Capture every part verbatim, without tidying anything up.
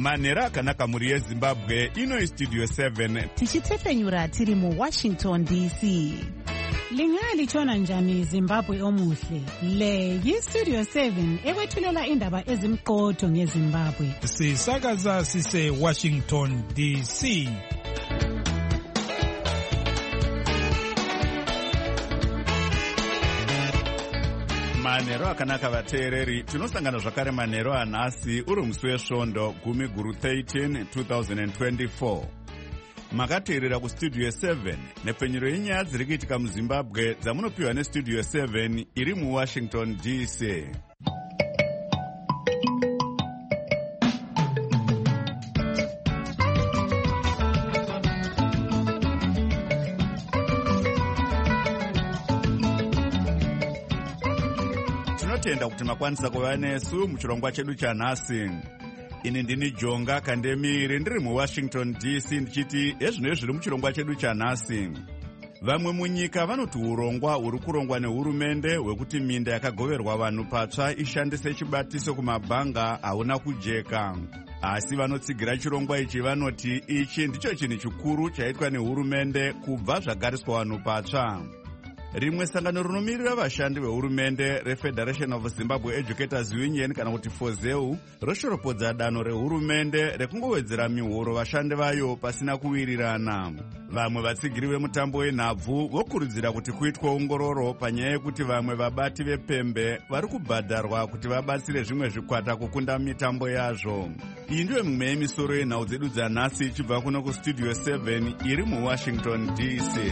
manhero akanaka muri yezimbabwe. Ino studio seven tichitefenyura tiri mu Washington D C. Lingalitshona njani Zimbabwe omuhle? Le yi-Studio seven ekwethulela indaba ezimqotho ngeZimbabwe. Sisakaza sise Washington D C. manhero akanaka vateereri, tinosangana zvakare manhero anhasi uri musi wesvondo gumi guru thirteen twenty twenty-four. Makateerera kustudio seven nepfenyuro yenyaya dziri kuitika muzimbabwe dzamunopiwa nestudio seven iri muwashington D C. Tinotenda kuti makwanisa kuva nesu muchirongwa chedu chanhasi. Ini ndini Jonga Kandemiri ndiri muWashington D C ndichiti ezvino zviri muchirongwa chedu chanhasi. Vamwe munyika vanoti urongwa huri kurongwa nehurumende hwekuti minda yakagoverwa vanhu patsva ishandise chibatiso kumabhanga hauna kujeka. Asi vanotsigira chirongwa ichi vanoti ichi ndicho chinhu chikuru chaitwa nehurumende kubva zvagariswa vanhu patsva. Rimwe sangano rinomirira vashandi vehurumende reFederation of Zimbabwe Educators Union kana kuti FOZEU roshoropodza danho rehurumende rekungowedzera mihoro vashandi vayo pasina kuwirirana. Vamwe vatsigiri vemutambo wenhabvu vokurudzira kuti kuitwe ongororo panyaya yekuti vamwe vabati vepembe vari kubhadharwa kuti vabatsire zvimwe zvikwata kukunda mitambo yazvo. Iyi ndiyo mimwe yemisoro yenhau dzedu dzanhasi ichibva kuno kustudio seven iri muWashington D C.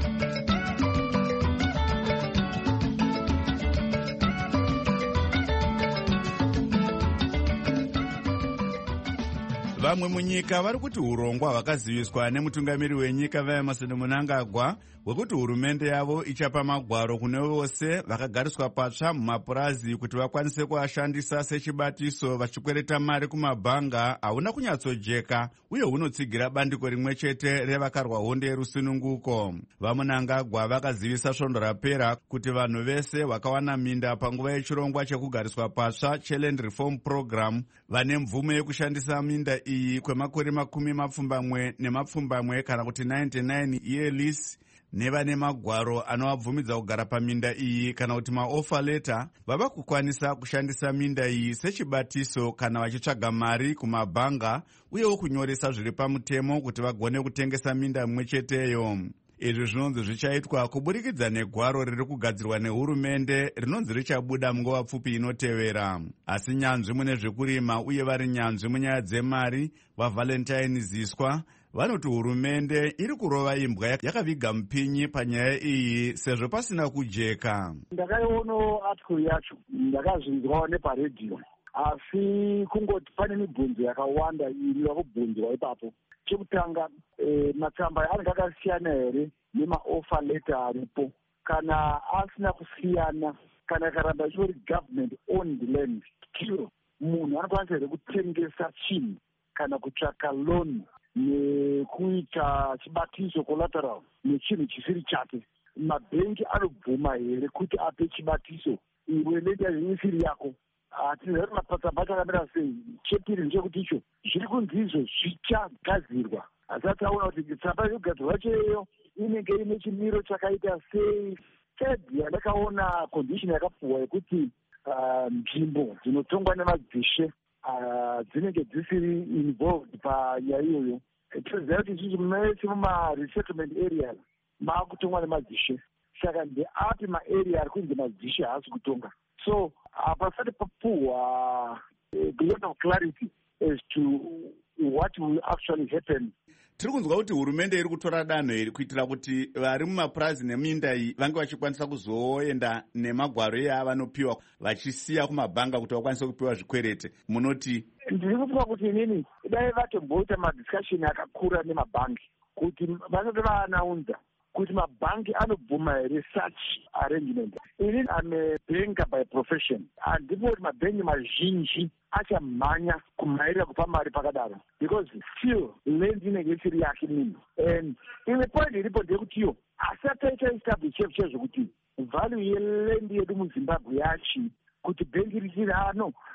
Vamwe munyika vari kuti urongwa hwakaziviswa nemutungamiri wenyika vaEmerson Mnangagwa hwekuti hurumende yavo ichapa magwaro kune vose vakagariswa patsva mumapurazi kuti vakwanise kuashandisa sechibatiso vachikwereta mari kumabhanga hauna kunyatsojeka uye hunotsigira bandiko rimwe chete revakarwa honde yerusununguko. VaMnangagwa vakazivisa svondo rapera kuti vanhu vese vakawana minda panguva yechirongwa chekugariswa patsva cheLand Reform Program vane mvumo yekushandisa minda iyi kwemakore makumi mapfumbamwe nemapfumbamwe kana kuti ninety-nine year lease, nevane magwaro anovabvumidza kugara paminda iyi kana kuti maoffer letter vava kukwanisa kushandisa minda iyi sechibatiso kana vachitsvaga mari kumabhanga uyewo kunyoresa zviri pamutemo kuti vagone kutengesa minda mimwe cheteyo. Izvi zvinonzi zvichaitwa kuburikidza negwaro riri kugadzirwa nehurumende rinonzi richabuda munguva pfupi inotevera. Asi nyanzvi mune zvekurima uye vari nyanzvi munyaya dzemari vaValentine Ziswa vanoti hurumende iri kurova imbwa yakaviga mupinyi panyaya iyi sezvo pasina kujeka. Ndakaiona article yacho ndakazvinzwa neparedhiyo, asi kungoti pane mibvunzo yakawanda iri yakubvunzwa ipapo. Chekutanga, eh, matsamba anenge akasiyana here nemaoffer letter aripo, kana asina kusiyana, kana karamba ichori government owned land, still munhu anokwanisa here kutengesa chinhu kana kutsvaka loan nekuita chibatiso collateral nechinhu chisiri chake. Mabhengi anobvuma here kuti ape chibatiso iwe lenda isiri yako. Hatizari matsamba achakamira sei. Chepiri ndechekuti icho zviri kunzi izvo zvichagadzirwa. Asi taona kuti tsamba yekugadzirwa cheyo inenge ine chimiro chakaita sei. Third, yandakaona condition yakapuwa yekuti nzvimbo dzinotongwa nemadzishe dzinenge dzisiri involved panyaya iyoyo. Tinoziva kuti isusu mese muma-resettlement areas maakutongwa nemadzishe. Saka ndeapi maarea ari kunzi madzishe haasi kutonga. So pasati papuhwa a lot of clarity as to what will actually happen. Tiri kunzwa kuti hurumende iri kutora danho iri kuitira kuti vari mumapurazi neminda iyi vange vachikwanisa kuzoenda nemagwaro eavanopiwa vachisiya kumabhanga kuti vakwanise kupiwa zvikwerete. Munoti? Ndiri kufunga kuti inini dai vatomboita madiscussion akakura nemabhangi kuti vasati vaanaunza kuti mabhangi anobvuma here such arrangement. Inini am a banker by profession. Handiko kuti mabhengi mazhinji achamhanya kumhairira kupa mari pakadaro, because still land inenge isiri yake munhu. And imwe point iripo ndeyekuti iyo asati aita establish chefu chezvo kuti value yeland yedu muZimbabwe yachi kuti bhengi richiri ano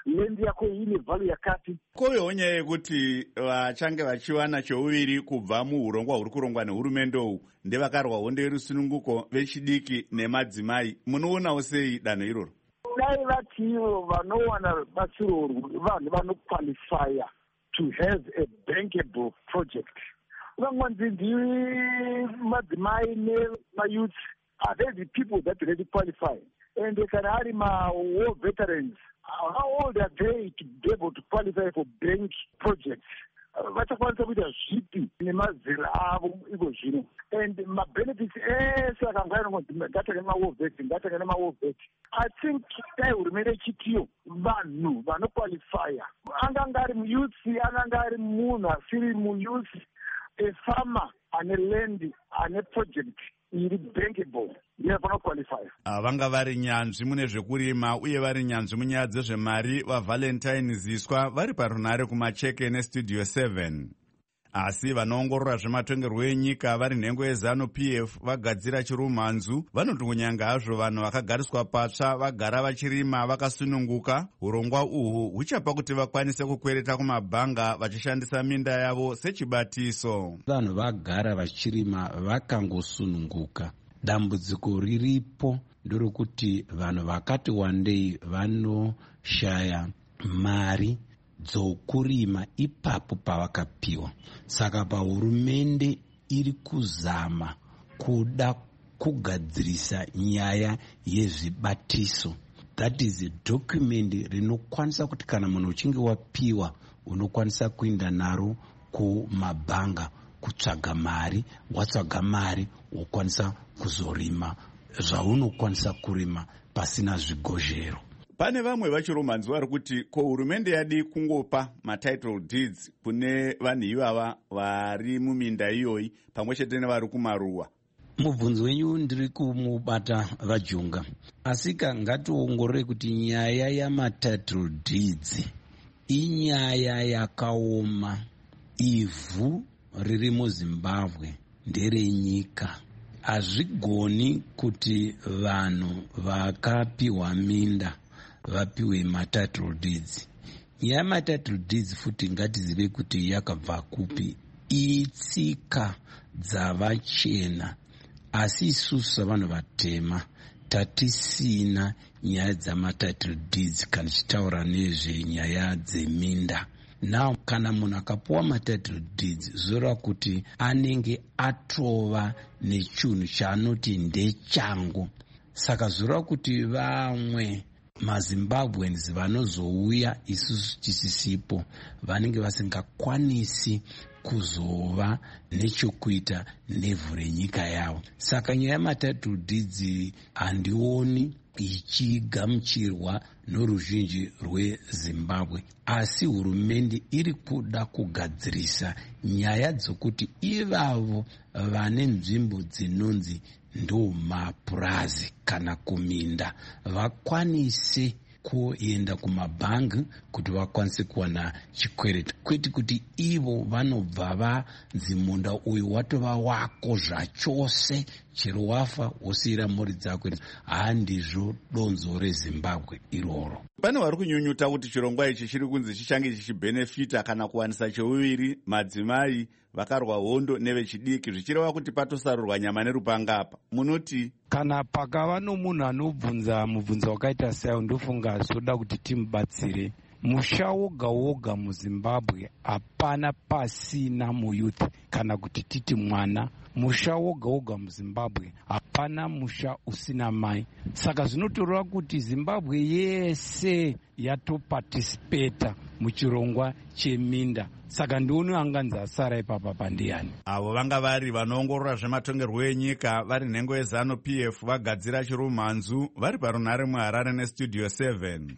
lendi yako ine vhalu yakati. Koyo nyaya yekuti vachange vachiwana chouviri kubva muurongwa huri kurongwa nehurumende uhu ndevakarwa hondo yerusununguko vechidiki nemadzimai, munoonawo sei danho iroro? Dai vati ivo vanowana batsiro vanhu vanoqualifya to have a bankable project. Vamwanzi ndivi madzimai nemayouth, are they the people that really qualify? And they can have my war veterans. How old are they to be able to qualify for bank projects? Vachakwanisa kuita zvipi nemazera avo iko zvino, and mabenefits ese akangoyanongonzi ngatake nemawo vet ngatake nemawo vet. I think dai hurumende ichitiyo vanhu vanoqualifya, anganga ari muyouth, anganga ari munhu asiri muyouth, a farmer ane land ane project iri bankable ndiyafana kuqualifya. Vanga vari nyanzvi mune zvekurima uye vari nyanzvi munyaya dzezvemari, vavalentine ziswa vari parunhare kumacheke nestudio seven. Asi vanoongorora zvematongerwo enyika vari nhengo yezanu P F vagadzira chirumhanzu vanoti kunyanga hazvo vanhu vakagariswa patsva vagara vachirima vakasununguka, urongwa uhwu huchapa kuti vakwanise kukwereta kumabhanga vachishandisa minda yavo sechibatiso. Vanhu vagara vachirima vakangosununguka. Dambudziko riripo ndorokuti vanhu vakati wandei vanoshaya mari dzokurima ipapo pavakapiwa. Saka pahurumende iri kuzama kuda kugadzirisa nyaya yezvibatiso. That is a document rinokwanisa kuti kana munhu uchinge wapiwa unokwanisa kuenda naro kumabhanga kutsvaga mari, watsvaga mari wokwanisa kuzorima zvaunokwanisa kurima pasina zvigozhero. Pane vamwe vachiromhanzi vari kuti ko hurumende yadi kungopa matitle deeds kune vanhu ivava vari muminda iyoyi pamwe chete nevari kumaruwa. Mubvunzo wenyu ndiri kumubata vaJunga, asika ngationgorore kuti nyaya yamatitle deeds inyaya yakaoma. Ivhu riri muZimbabwe nderenyika. Hazvigoni kuti vanhu vakapiwa minda vapiwe matitle deeds. Nyaya matitle deeds futi ngatizive kuti yakabva kupi. Itsika dzavachena, asi isusu savanhu vatema tatisina nyaya dzamatitle deeds kana chitaura nezvenyaya dzeminda. Now kana munhu akapuwa matitle deeds zvoreva kuti anenge atova nechunhu chaanoti ndechangu. Saka zvoreva kuti vamwe maZimbabweans vanozouya isusu tisisipo vanenge vasingakwanisi kuzova nechokuita nevhu renyika yavo. Saka nyaya yamatitle deeds handioni ichigamuchirwa noruzhinji rweZimbabwe, asi hurumende iri kuda kugadzirisa nyaya dzokuti ivavo vane nzvimbo dzinonzi ndomapurazi kana kuminda vakwanise kuenda kumabhangi kuti vakwanise kuwana chikwereti, kwete kuti ivo vanobva vanzi munda uyu watova wako zvachose, chero wafa wosiyira mhuri dzako. Handizvo donzo reZimbabwe iroro. Pane vari kunyunyuta kuti chirongwa ichi chiri kunzi chichange chichibhenefita kana kuwanisa cheuviri madzimai vakarwa hondo nevechidiki, zvichireva kuti patosarurwa nyama nerupanga apa. Munoti kana pakava nomunhu anobvunza mubvunzo wakaita sayo, ndofunga zvoda kuti timubatsire. Musha woga woga muZimbabwe hapana pasina muyuthi kana kuti titi mwana. Musha woga woga muZimbabwe hapana musha usina mai. Saka zvinotoreva kuti Zimbabwe yese yatoparticipata muchirongwa cheminda. Saka ndioni anganzi asara ipapa pandiani. Avo vanga vari vanoongorora zvematongerwo enyika vari nhengo yezanu P F vagadzira chirumhanzu vari parunhare muHarare nestudio seven.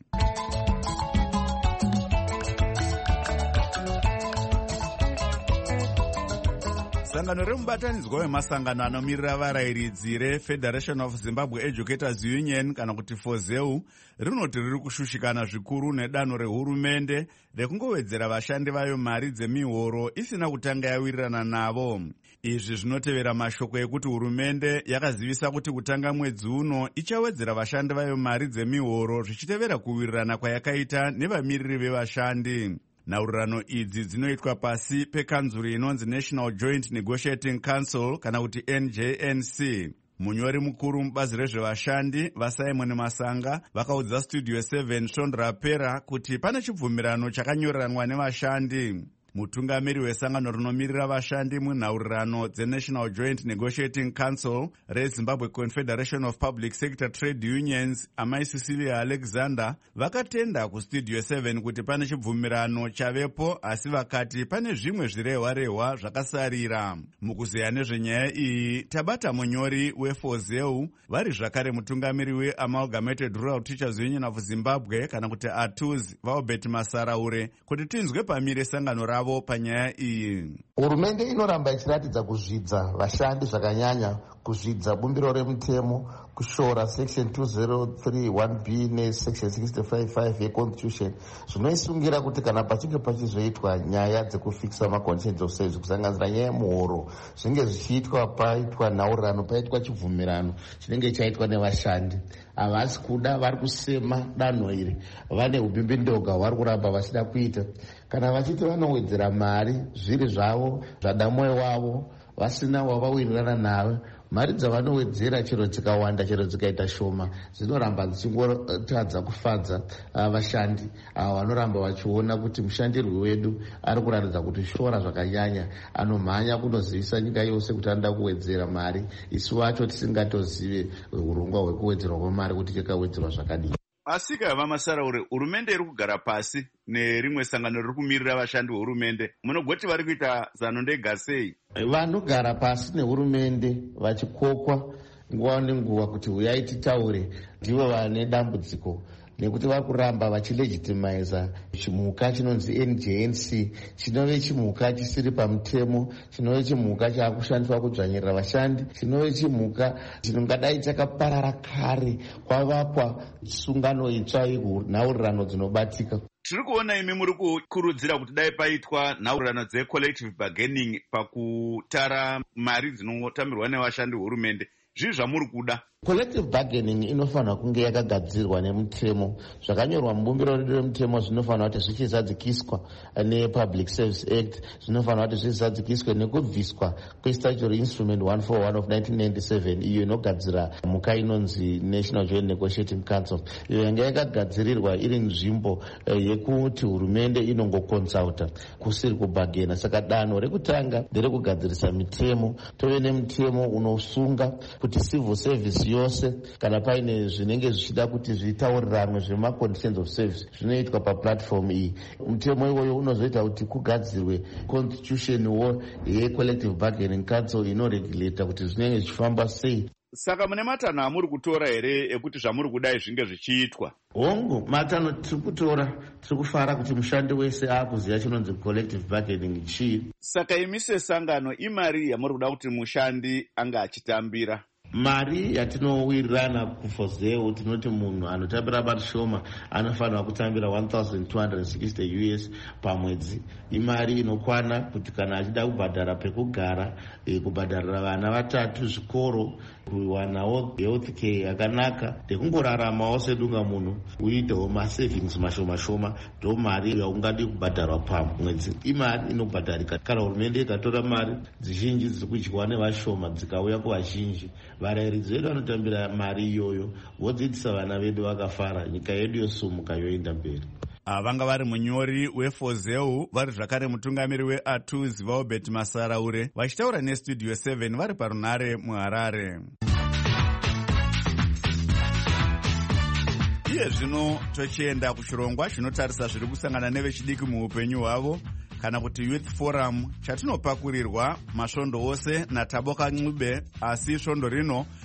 sangano remubatanidzwa wemasangano anomirira varayiridzi reFederation of Zimbabwe Educators Union kana kuti FOZEU rinoti riri kushushikana zvikuru nedanho rehurumende rekungowedzera vashandi vayo mari dzemihoro isina kutanga yawirirana navo. Izvi zvinotevera mashoko ekuti hurumende yakazivisa kuti kutanga mwedzi uno ichawedzera vashandi vayo mari dzemihoro zvichitevera kuwirirana kwayakaita nevamiriri vevashandi. Nhaurirano idzi dzinoitwa pasi pekanzuro inonzi National Joint Negotiating Council kana kuti N J N C. Munyori mukuru mubazi rezvevashandi vaSimon Masanga vakaudza Studio seven Svondo rapera kuti pane chibvumirano chakanyoriranwa nevashandi. Mutungamiri wesangano rinomirira vashandi munhaurirano dzeNational Joint Negotiating Council reZimbabwe Confederation of Public Sector Trade Unions Amai Cecilia Alexander vakatenda kuStudio seven kuti pane chibvumirano chavepo, asi vakati pane zvimwe zvirehwa-rehwa zvakasarira. Mukuzeya nezvenyaya iyi tabata munyori weFOZEU vari zvakare mutungamiri weAmalgamated Rural Teachers Union of Zimbabwe kana kuti A T U Z vaObert Masaraure kuti tinzwe pamire sangano ravo panyaya iyi. Hurumende inoramba ichiratidza kuzvidza vashandi zvakanyanya, kuzvidza bumbiro remutemo, kushora section two oh three one B nesection sixty-five five yeconstitution zvinoisungira kuti kana pachinge pachizoitwa nyaya dzekufikisa maconditions of service kusanganisira nyaya yemuhoro zvinge zvichiitwa paitwa nhaurirano, paitwa chibvumirano chinenge chaitwa nevashandi. Havasi kuda, vari kusema danho iri, vane ubimbindoga vari kuramba vachida kuita. Kana vachiti vanowedzera mari zviri zvavo zvada mwoyo wavo vasina wavawirirana nawe, mari dzavanowedzera chero dzikawanda chero dzikaita shoma dzinoramba dzichingotadza kufadza vashandi ava vanoramba vachiona kuti mushandirwi wedu ari kuratidza kuti shora zvakanyanya, anomhanya kunozivisa nyika yose kuti anoda kuwedzera mari, isu vacho tisingatozive urongwa hwekuwedzerwa kwemari kuti chakawedzerwa zvakadii. Asika vaMasaraure, hurumende iri kugara pasi nerimwe sangano riri kumirira vashandi vehurumende, munogoti vari kuita zano ndega sei? Vanogara pasi nehurumende vachikokwa nguva nenguva kuti uyai titaure, ndivo vane dambudziko nekuti vari kuramba vachilegitimiza chimhuka chinonzi N J N C, chinove chimhuka chisiri pamutemo, chinove chimhuka chaakushandiswa kudzvanyirira vashandi, chinove chimhuka chinongadai chakaparara kare kwavakwa sungano itsva yenhaurirano dzinobatika. Tiri kuona imi muri kukurudzira kuti dai paitwa nhaurirano dzecollective bargaining pakutara mari dzinotambirwa nevashandi vehurumende. Zvii zvamuri kuda? Collective bargaining inofanira kunge yakagadzirwa nemutemo, zvakanyorwa mubumbiro redu remutemo zvinofanira kuti zvichizadzikiswa nePublic Service Act, zvinofanira kuti zvichizadzikiswe nekubviswa kwestatutory instrument one forty-one of nineteen ninety-seven iyo inogadzira mhuka inonzi National Joint Negotiating Council, iyo yanga yakagadzirirwa iri nzvimbo yekuti hurumende inongokonsulta kusiri kubhagena. Saka danho rekutanga nderekugadzirisa mitemo, tove nemutemo unosunga kuti civil service yose kana paine zvinenge zvichida kuti zvitauriranwe zvemaconditions of service zvinoitwa paplatform iyi. Mutemo iwoyo unozoita kuti kugadzirwe constitution wo yecollective bargaining council inoregulata kuti zvinenge zvichifamba sei. Saka mune matanho amuri kutora here ekuti zvamuri kudai zvinge zvichiitwa? Hongu, matanho tiri kutora, tiri kufara kuti mushandi wese aakuziva chinonzi collective bargaining chii. Saka imi sesangano imari yamuri kuda kuti mushandi anga achitambira? Mari yatinowirirana kuFOZEU tinoti munhu anotambira mari shoma anofanira kutambira one thousand two hundred sixty U S pamwedzi. Imari inokwana kuti kana achida kubhadhara pekugara, e, kubhadharira vana vatatu zvikoro, kuwanawo health care yakanaka, nekungoraramawo sedunga munhu, uitewo masavings mashoma shoma, ndo mari yaungadi kubhadharwa pamwedzi. Imari inobhadharika kana hurumende ikatora mari dzizhinji dziri kudyiwa nevashoma dzikauya kuvazhinji. Varayiridzi vedu vanotambira mari iyoyo, vodzidzisa vana vedu vakafara, nyika yedu yosumuka yoenda mberi. Vanga vari munyori weFOZEU vari zvakare mutungamiri weA T U Z vaObert Masaraure vachitaura neStudio seven vari parunare muHarare. Iye zvino tochienda kuchirongwa chinotarisa zviri kusangana nevechidiki muupenyu hwavo kana kuti Youth Forum chatinopakurirwa masvondo ose naTaboka Ncube, asi svondo rino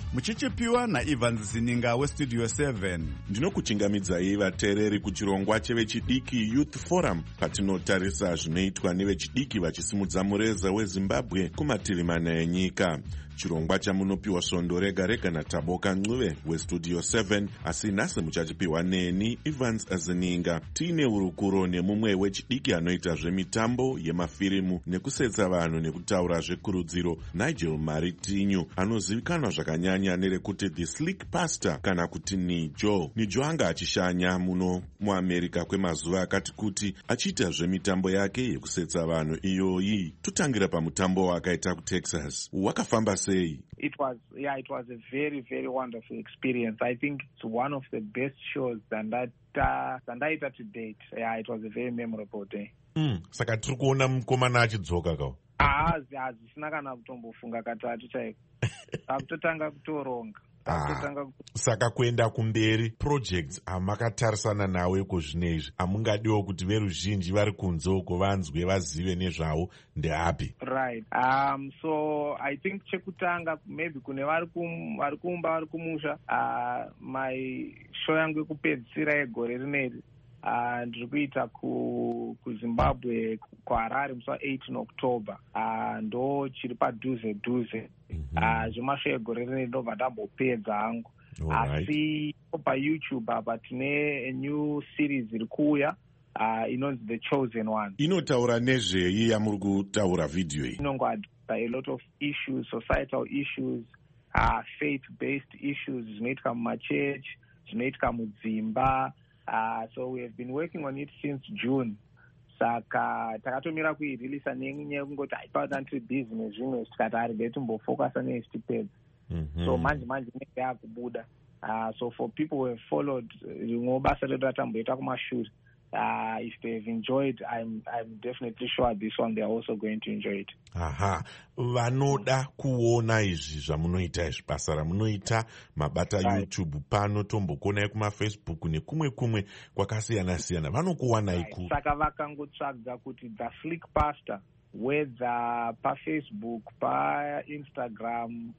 muchichipiwa naEvans Zininga westudio seven. Ndinokuchingamidzai vateereri kuchirongwa chevechidiki Youth Forum, patinotarisa zvinoitwa nevechidiki vachisimudza mureza weZimbabwe kumativi mana enyika. Chirongwa chamunopiwa svondo rega rega naTaboka Ncube westudio seven, asi nhasi muchachipiwa neni Evans Zininga. Tiine urukuro nemumwe wechidiki anoita zvemitambo yemafirimu nekusetsa vanhu nekutaura zvekurudziro, Nigel Maritinho, anozivikanwa zvakanyanya nerekuti The Slick Pastor kana kuti Nijo. Nijo anga achishanya muno muAmerica kwemazuva akati kuti achiita zvemitambo yake yekusetsa vanhu iyoyi. Totangira pamutambo wakaita kuTexas. Wakafamba sei? It was, yeah, it was a very, very wonderful experience. I think it's one of the best shows than that, uh, than that to date. Yeah, it was a very memorable day. Mm, saka tiri kuona mukomana achidzoka kawo. Ah, hazvisina kana kutombofunga katatu chaiko. Takutotanga kutoronga. Ah, saka kuenda kumberi projects amakatarisana nawe kuzvinezvi amungadiwo kuti veruzhinji vari kunze uko vanzwe vazive nezvavo ndeapi? Right. Um, so I think chekutanga maybe kune vari kumba vari kumusha, uh, my show yangu yekupedzisira yegore rineri Uh, ndiri kuita ku, kuZimbabwe kuHarare musi wa-eight October. Uh, ndo chiri padhuze dhuze. Mm-hmm. Uh, zvemasho egore rineri ndobva ndambopedza hangu. Asi paYouTube apa tine a new series iri kuuya uh, inonzi The Chosen One. Inotaura nezvei yamuri kutaura video iyi? Inongoadressa a lot of issues, societal issues, uh, faith-based issues zvinoitika mumachechi, zvinoitika mudzimba. Uh, so we have been working on it since June. Saka takatomira kuireleasa nenyaya yekungoti haipada ndiri busy nezvimwe tikati ari betimbofocusa neestipeds. So manje manje inenge yakubuda. Uh, so for people who have followed rimwe basa redu ratamboita kumashure, uh, if they've enjoyed, I'm I'm definitely sure this one they're also going to enjoy it. Aha, vanoda kuona izvi zvamunoita izvi basa ramunoita mabata right. YouTube pano tombokonai kumafacebook nekumwe kumwe kwakasiyana siyana vanokuwanai ku right. Saka vakangotsvaga kuti The Slick Pastor whether paFacebook, paInstagram,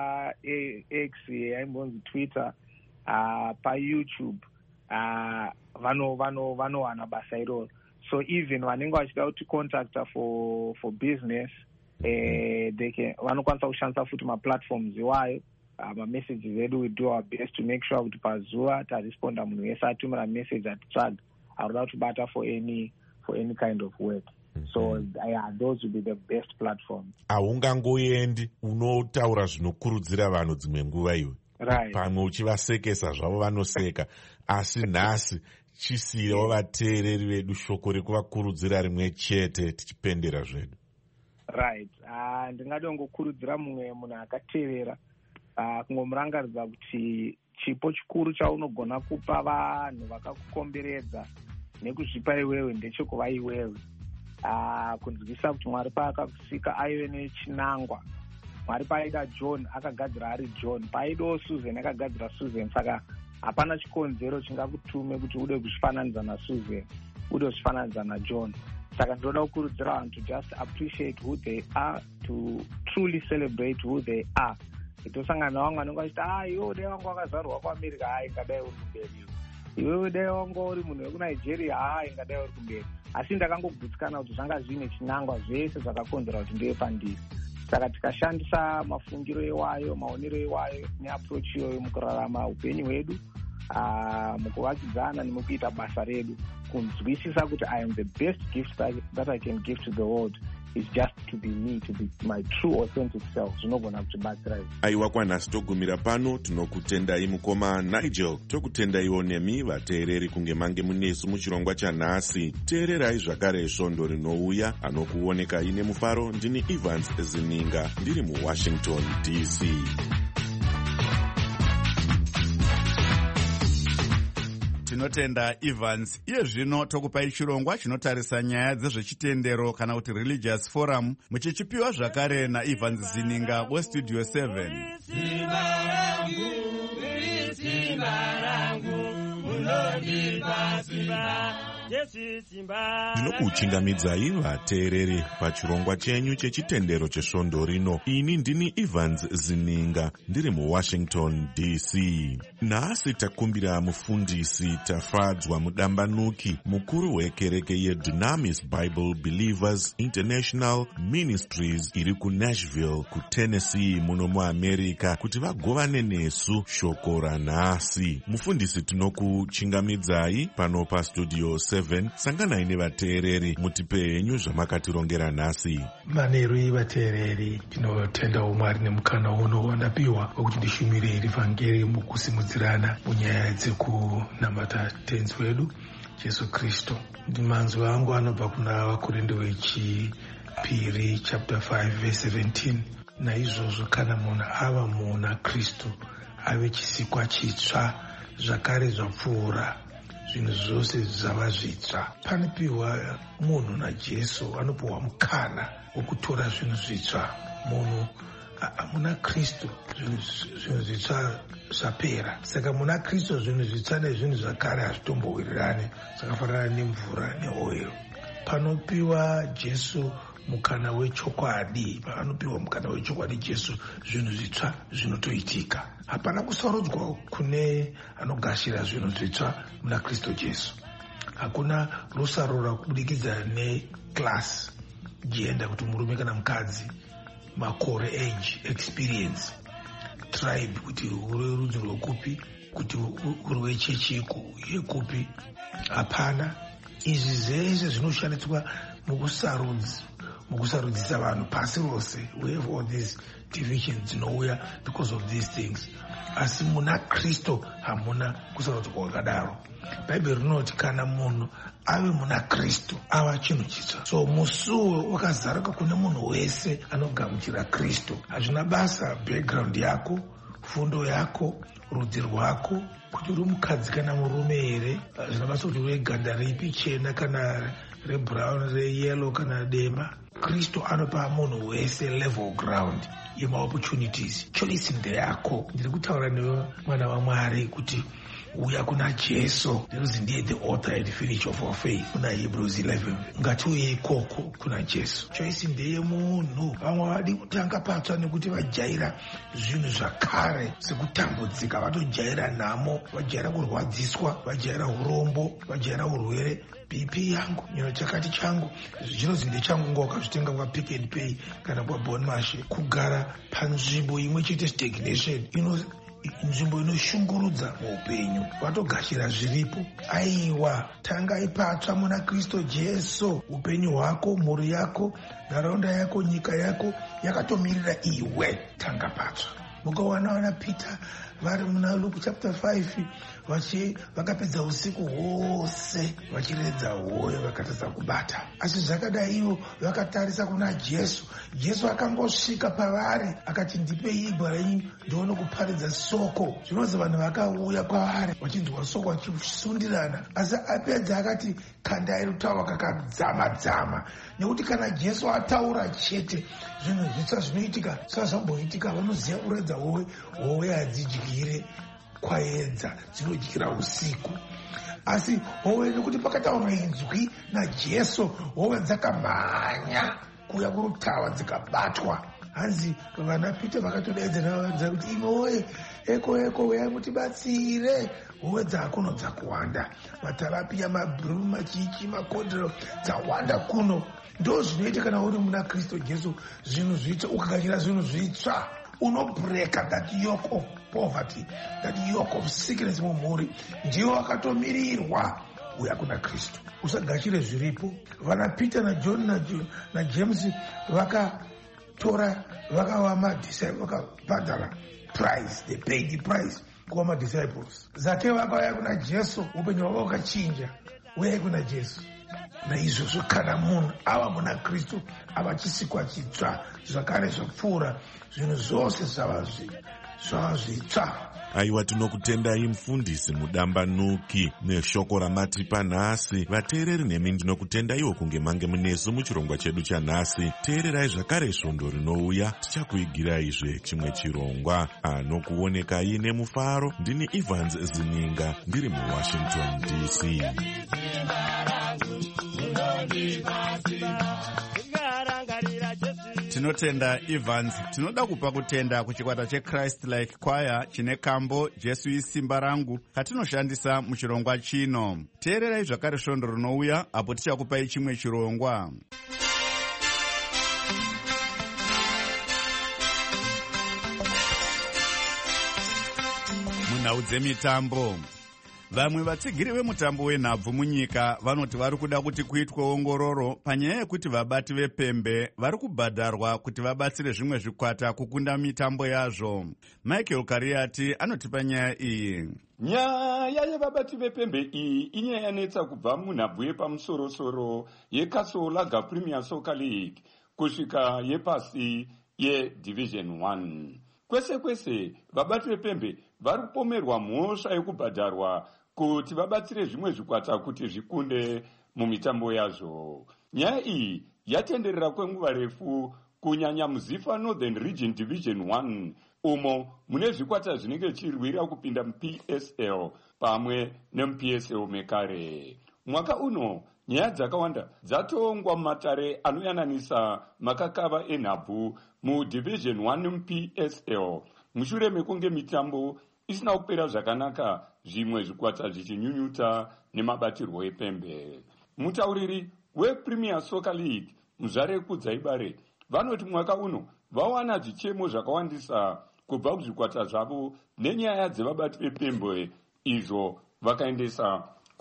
paX, aimbonzi Twitter, uh, paYouTube, uh, vano vano vanowana basa iroro. So even vanenge vachida kuti contacta for for business, eh, they can vanokwanisa kushandisa futi maplatforms iwayo. Uh, mamessages edu we do our best to make sure kuti pazuva taresponda munhu wese atumira message atitsvaga arikuda kutibata for any for any kind of work. Mm-hmm. So yeah, those would be the best platforms. Haungangoendi unotaura zvinokurudzira vanhu dzimwe nguva iwe. Right. Pamwe uchivasekesa zvavo vanoseka, asi nhasi chisiyirewo vateereri vedu shoko rekuvakurudzira rimwe chete tichipendera zvedu. Right. Uh, ndingada kungokurudzira mumwe munhu akateerera uh, kungomurangaridza kuti chipo chikuru chaunogona kupa vanhu vakakukomberedza nekuzvipa iwewe ndechekuva iwewe. Uh, kunzwisa kuti Mwari paakakusika aive nechinangwa. Mwari paaida John akagadzira ari John, paaidawo Susan akagadzira Susan. Saka hapana chikonzero chingakutume kuti ude kuzvifananidza naSusan, ude kuzvifananidza naJohn. Saka ndinoda kukurudzira vanhu to just appreciate who they are, to truly celebrate who they are. Itosangana navamwe vanenge vachiti ah iwe dai wangu wakazvarwa kuAmerica, ah ingadai uri kumberi, iwe dai wangu uri munhu wekuNigeria, ah ingadai uri kumberi. Asi ndakangogutsikana kuti zvanga zvine chinangwa zvese zvakakonzera kuti ndive pandiri. Saka tikashandisa mafungiro iwayo, maonero iwayo neapproach iyoyo mukurarama upenyu hwedu, uh, mukuvakidzana nemukuita basa redu, kunzwisisa kuti I am the best gift that, that I can give to the world is just to be me, to be my true authentic self. Zvinogona kutibatsira. Aiwa kwanhasi togumira pano, tinokutendai mukoma Nigel, tokutendaiwo nemi vateereri kunge mange munesu muchirongwa chanhasi. Teererai zvakare svondo rinouya, anokuoneka ine mufaro. Ndini Evans Zininga, ndiri muWashington D C. Tinotenda Evans. Iye zvino tokupai chirongwa chinotarisa nyaya dzezvechitendero kana kuti religious forum, muchichipiwa zvakare naEvans Zininga westudio seven. Simba rangu, simba rangu, unondipa simba. ndinokuchingamidzai vateereri pachirongwa chenyu chechitendero chesvondo rino. Ini ndini Evans Zininga ndiri muwashington D C. Nhasi takumbira mufundisi Tafadzwa Mudambanuki, mukuru wekereke yeDunamis Bible Believers International Ministries iri kuNashville kuTennessee muno muAmerica, kuti vagovane nesu shoko ranhasi. Mufundisi, tinokuchingamidzai pano pastudio seven. Sanganai nevateereri mutipe henyu zvamakatirongera nhasi. Maneri vateereri, tinotenda umwari nemukana uno wandapiwa wekuti ndishumire iri vhangeri mukusimudzirana munyaya dzekunamata tenzi wedu Jesu Kristu. Manzwi angu anobva kuna Vakorinde wechipiri chapter five verse seventeen. Naizvozvo kana munhu ava muna Kristu ave chisikwa chitsva, zvakare zvapfuura zvinhu zvose zvava zvitsva. Panopiwa munhu naJesu anopiwa mukana wokutora zvinhu zvitsva. Munhu muna Kristu zvinhu zvitsva zvapera. Saka muna Kristu zvinhu zvitsva nezvinhu zvakare hazvitombowirirani, zvakafanana nemvura neoil. Panopiwa Jesu mukana wechokwadi, panopiwa mukana wechokwadi Jesu, zvinhu zvitsva zvinotoitika. Hapana kusarodzwa kune anogashira zvinhu zvitsva muna Kristu Jesu. Hakuna rusarura kubudikidza neclass, gender, kuti murume kana mukadzi, makore, age, experience, tribe, kuti uri rudzi rwekupi, kuti uri wechechi yekupi. Hapana. Izvi zvese zvinoshandiswa mukusarudzi mukusarudzisa vanhu pasi rose. We have all these divisions dzinouya because of these things. Asi muna Kristu hamuna kusarudzwa kwakadaro. Bhaibheri rinoti kana munhu ave muna Kristu ava chinhu chitsva. So musuwo wakazaruka kune munhu wese anogamuchira Kristu. Hazvina basa background yako, fundo yako, rudzi rwako, kuti uri mukadzi kana murume here. Hazvina basa kuti uri ganda ripi, chena kana rebrown, reyellow kana dema. Kristu anopa munhu wese level ground yemaopportunities. Choice ndeyako. Ndiri kutaura newe mwana waMwari kuti uya kuna Jesu, ndinozi ndiye the author and finisher of our faith, kuna Hebrews eleven. Ngatiuye ikoko kuna Jesu. Choice ndeye munhu. Vamwe vadi kutanga patsva nekuti vajaira zvinhu zvakare sekutambudzika, vatojaira nhamo, vajaira kurwadziswa, vajaira urombo, vajaira urwere. B P yangu, nyino chakati changu, zvinozi ndechangu ngo wakazvitenga kwa Pick and Pay kana kwa Bon Marché. Kugara panzvimbo imwe chete stagnation, ino nzvimbo inoshungurudza muupenyu, watogashira zviripo. Aiwa, tanga ipatsva muna Kristu Jesu. Upenyu hwako, mhuri yako, nharaunda yako, nyika yako yakatomirira iwe. Tanga patsva. Mukawana wana Peter vari muna Luke chapter five vachi vakapedza usiku hwose vachiredza hoyo vakatadza kubata. Asi zvakadai ivo vakatarisa kuna Jesu. Jesu akangosvika pavari akati ndipei igwa renyu ndione kuparidza soko. Zvinozi vanhu vakauya kwavari vachinzwa soko vachisundirana. Asi apedza akati kandai rutaura kakadzama-dzama. Nekuti kana Jesu ataura chete zvinhu zvitsva zvinoitika. Saka zvamboitika vanoziva kuredza howe. Howe hadzidyire kwaedza, dzinodyira usiku. Asi howe nekuti pakataurwa inzwi naJesu, howe dzakamhanya kuuya kurutawa dzikabatwa. Hanzi vana Pita vakatodaidza navavanza kuti imi howe, eko eko uyai mutibatsire. Howe dzakuno dzakuwanda, matarapia, mabhuru, machichi, makodhero dzawanda kuno. Ndo zvinoita kana uri muna Kristu Jesu, zvinhu zvitsva. Ukagashira zvinhu zvitsva, unobreka that yoke of poverty, that yoke of sickness mumhuri. Ndiwo wakatomirirwa uya kuna Kristu. Usagashire zviripo. Vana Peter na John na, na James vakatora vakava madisciples, vakabhadhara price, they paid the price kuva madisciples. Zake vakauya kuna Jesu, upenyu hwavo ukachinja. Uyai kuna Jesu. Naizvozvo kana munhu ava muna Kristu ava chisikwa chitsva, zvakare zvapfuura zvinhu zvose zvava zvitsva. Aiwa, tinokutendai mufundisi Mudambanuki neshoko ramatipa nhasi. Vateereri nemi ndinokutendaiwo kunge mange munesu muchirongwa chedu chanhasi. Teererai zvakare svondo rinouya, tichakuigiraizve chimwe chirongwa. Anokuonekai nemufaro ndini Evans Zininga ndiri muWashington D C. tinotenda Evans. Tinoda kupa kutenda kuchikwata cheChrist Like Choir chine kambo Jesu isimba rangu katinoshandisa muchirongwa chino. Teererai zvakare svondo rinouya apo tichakupai chimwe chirongwa. Munhau dzemitambo. Vamwe vatsigiri vemutambo wenhabvu munyika vanoti vari kuda kuti kuitwe ongororo panyaya yekuti vabati vepembe vari kubhadharwa kuti vabatsire zvimwe zvikwata kukunda mitambo yazvo. Michael Kariati anotipa nyaya iyi. Nyaya yevabati vepembe iyi inyaya yanetsa kubva munhabvu yepamusorosoro yeKasolaga Premier Soccer League kusvika yepasi yeDivision one. Kwese kwese vabati vepembe vari kupomerwa mhosva yekubhadharwa kuti vabatsire zvimwe zvikwata kuti zvikunde mumitambo yazvo. Nyaya iyi yatenderera kwenguva refu kunyanya muZifa Northern Region Division one umo mune zvikwata zvinenge chirwira kupinda muP S L pamwe nemuP S L mekare. Mwaka uno nyaya dzakawanda dzatongwa mumatare anoyananisa makakava enhabvu muDivision one nemuP S L mushure mekunge mitambo isina kupera zvakanaka, zvimwe zvikwata zvichinyunyuta nemabatirwo epembe. Mutauriri wePremier Soccer League Muzvare Kudzaibare vanoti mwaka uno vawana zvichemo zvakawandisa kubva kuzvikwata zvavo nenyaya dzevabati vepembe izvo vakaendesa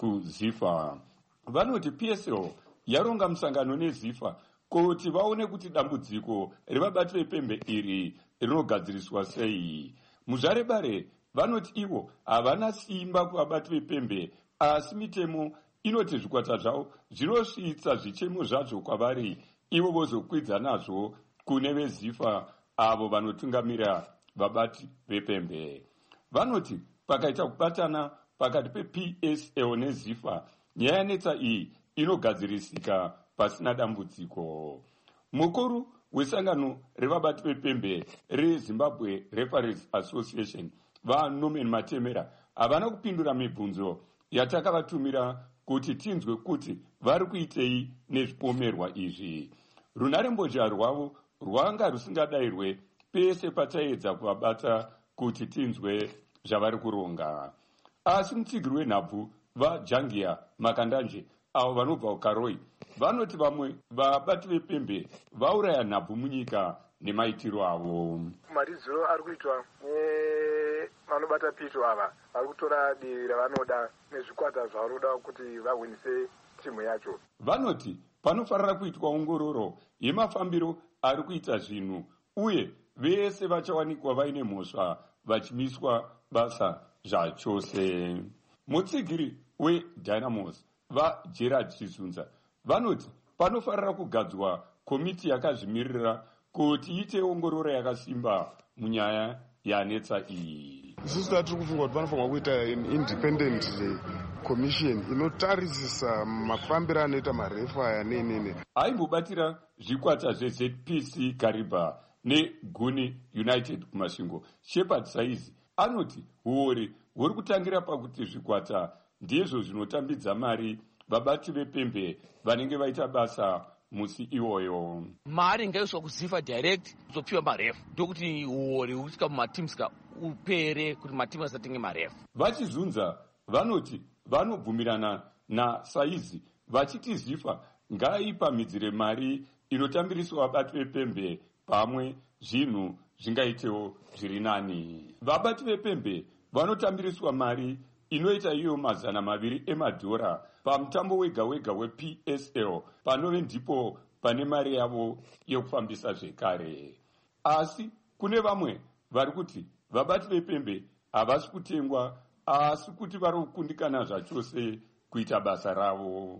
kuZifa. Vanoti P S L yaronga musangano neZifa kuti vaone kuti dambudziko revabati vepembe iri rinogadziriswa sei. Muzvare Bare vanoti ivo havana simba kuvabati vepembe, asi mitemo inoti zvikwata zvavo zvinosvitsa zvichemo zvazvo kwavari, ivo vozokwidza nazvo kune veZifa avo vanotungamira vabati vepembe. Vanoti pakaita kubatana pakati peP S L neZifa, nyaya yanetsa iyi inogadzirisika pasina dambudziko. Mukuru wesangano revabati vepembe reZimbabwe Referees Association vaNorman Matemera havana kupindura mibvunzo yatakavatumira kuti tinzwe kuti vari kuitei nezvipomerwa izvi. Runharembozha rwavo rwanga rusingadayirwe pese pataedza kuvabata kuti tinzwe zvavari kuronga. Asi mutsigiri wenhabvu vaJangia Makandanje avo vanobva kuKaroi vanoti vamwe vabati vepembe vauraya nhabvu munyika nemaitiro avo. Maridziro ari kuitwa nevanobata pito ava vari kutora divi ravanoda nezvikwata zvavanoda kuti vahwinise timu yacho. Vanoti panofanira kuitwa ongororo yemafambiro ari kuita zvinhu uye vese vachawanikwa vaine mhosva vachimiswa basa zvachose. Mutsigiri weDynamos vaGerard Chizunza vanoti panofanira kugadzwa komiti yakazvimirira kuti iite ongororo yakasimba munyaya yanetsa iyi. Isusu tiri kufunga kuti panofanira kuita independent commission inotarisisa mafambiro anoita marefa aya nenene. Aimbobatira zvikwata zveZ P C Kariba neGuni United kumasvingo, Shepard Saizi anoti huori huri kutangira pakuti zvikwata ndizvo zvinotambidza mari vabati vepembe vanenge vaita basa musi iwoyo. Mari ngaiswa kuZifa direct zopiwa marefu ndokuti uori husvika mumatimska upere kuti matimu asatenge marefu. Vachizunza vanoti vanobvumirana naSaizi vachiti Zifa ngaipamhidzire mari inotambiriswa vabati vepembe pamwe zvinhu zvingaitewo zviri nani. Vabati vepembe vanotambiriswa mari inoita iyo mazana maviri emadhora pamutambo wega wega weP S L panove ndipo pane mari yavo yekufambisa zvekare. Asi kune vamwe vari kuti vabati vepembe havasi kutengwa asi kuti vari kukundikana zvachose kuita basa ravo.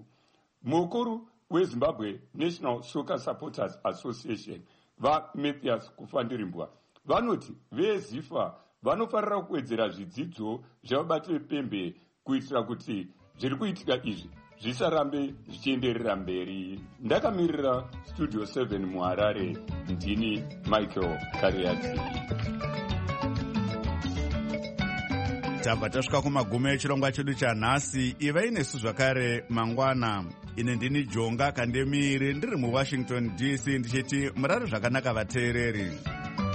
Mukuru weZimbabwe National Soccer Supporters Association vaMathias Kufandirimbwa vanoti veZifa vanofanira kuwedzera zvidzidzo zvavabati vepembe kuitira kuti zviri kuitika izvi zvisarambe zvichienderera mberi. Ndakamirira Studio seven muHarare, ndini Michael Kariati. tabva tasvika kumagumo echirongwa chedu chanhasi. ivai nesu zvakare mangwana. Ine ndini Jonga Kandemiri ndiri muWashington D C ndichiti murare zvakanaka vateereri.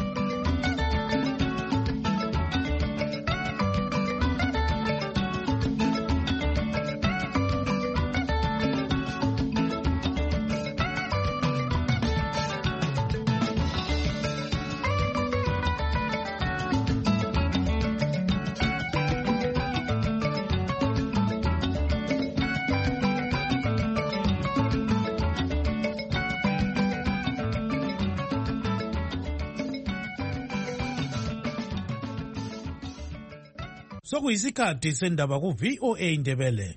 Sokuyisikhathi sendaba ku V O A Ndebele.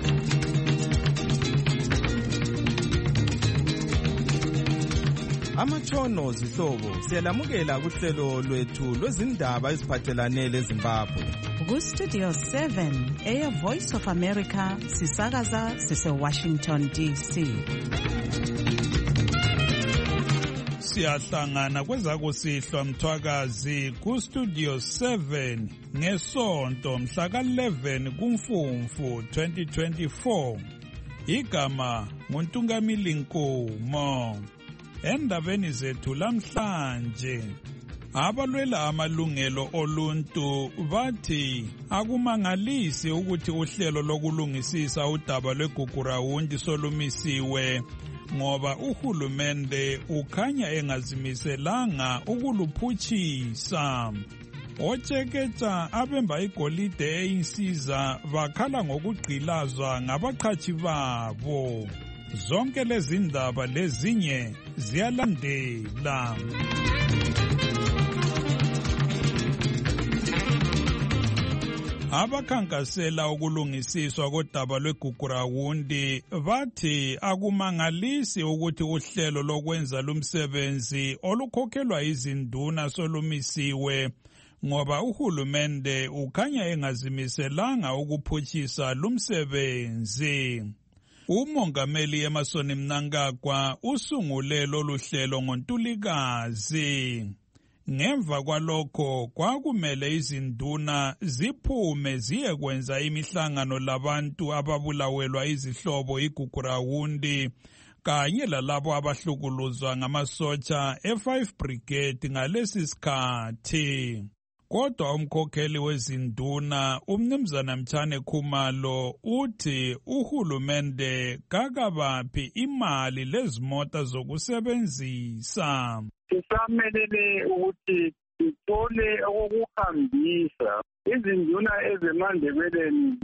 Amatshono zihlobo siyalamukela kuhlelo lwethu lwezindaba eziphathelane leZimbabwe. Ku Studio seven eya Voice of America sisakaza sise Washington D C. Siyahlangana kwezakusihlwa mthwakazi ku Studio seven ngesonto mhla ka eleven kuMfumfu twenty twenty-four. Igama nguNtungamili Nkomo. Endabeni zethu lamhlanje abalwela amalungelo oluntu bathi akumangalisi ukuthi uhlelo lokulungisisa udaba lweGugurawundi solumisiwe ngoba uhulumende ukhanya engazimiselanga ukuluphutshisa. Otsheketsha abemba igolide eyinsiza bakhala ngokugqilazwa ngabaqhashi babo. Zonke lezi ndaba lezinye ziyalandela. Abakhankasela ukulungisiswa kodaba lweGugurawundi bathi akumangalisi ukuthi uhlelo lokwenza lumsebenzi olukhokhelwa izinduna solumisiwe ngoba uhulumende ukhanya engazimiselanga ukuphutshisa lumsebenzi. Umongameli Emmerson Mnangagwa usungule lolu hlelo ngoNtulikazi. Ngemva kwalokho kwakumele izinduna ziphume ziyekwenza imihlangano labantu ababulawelwa izihlobo iGugurawundi kanye lalabo abahlukuluzwa ngamasotsha e five Brigade ngalesi sikhathi. Kodwa umkhokheli wezinduna umnumzana Mtshane Khumalo uthi uhulumende kakabaphi imali lezimota zokusebenzisa. Sisamelele ukuthi sithole okukuhambisa izinduna ezemandebeleni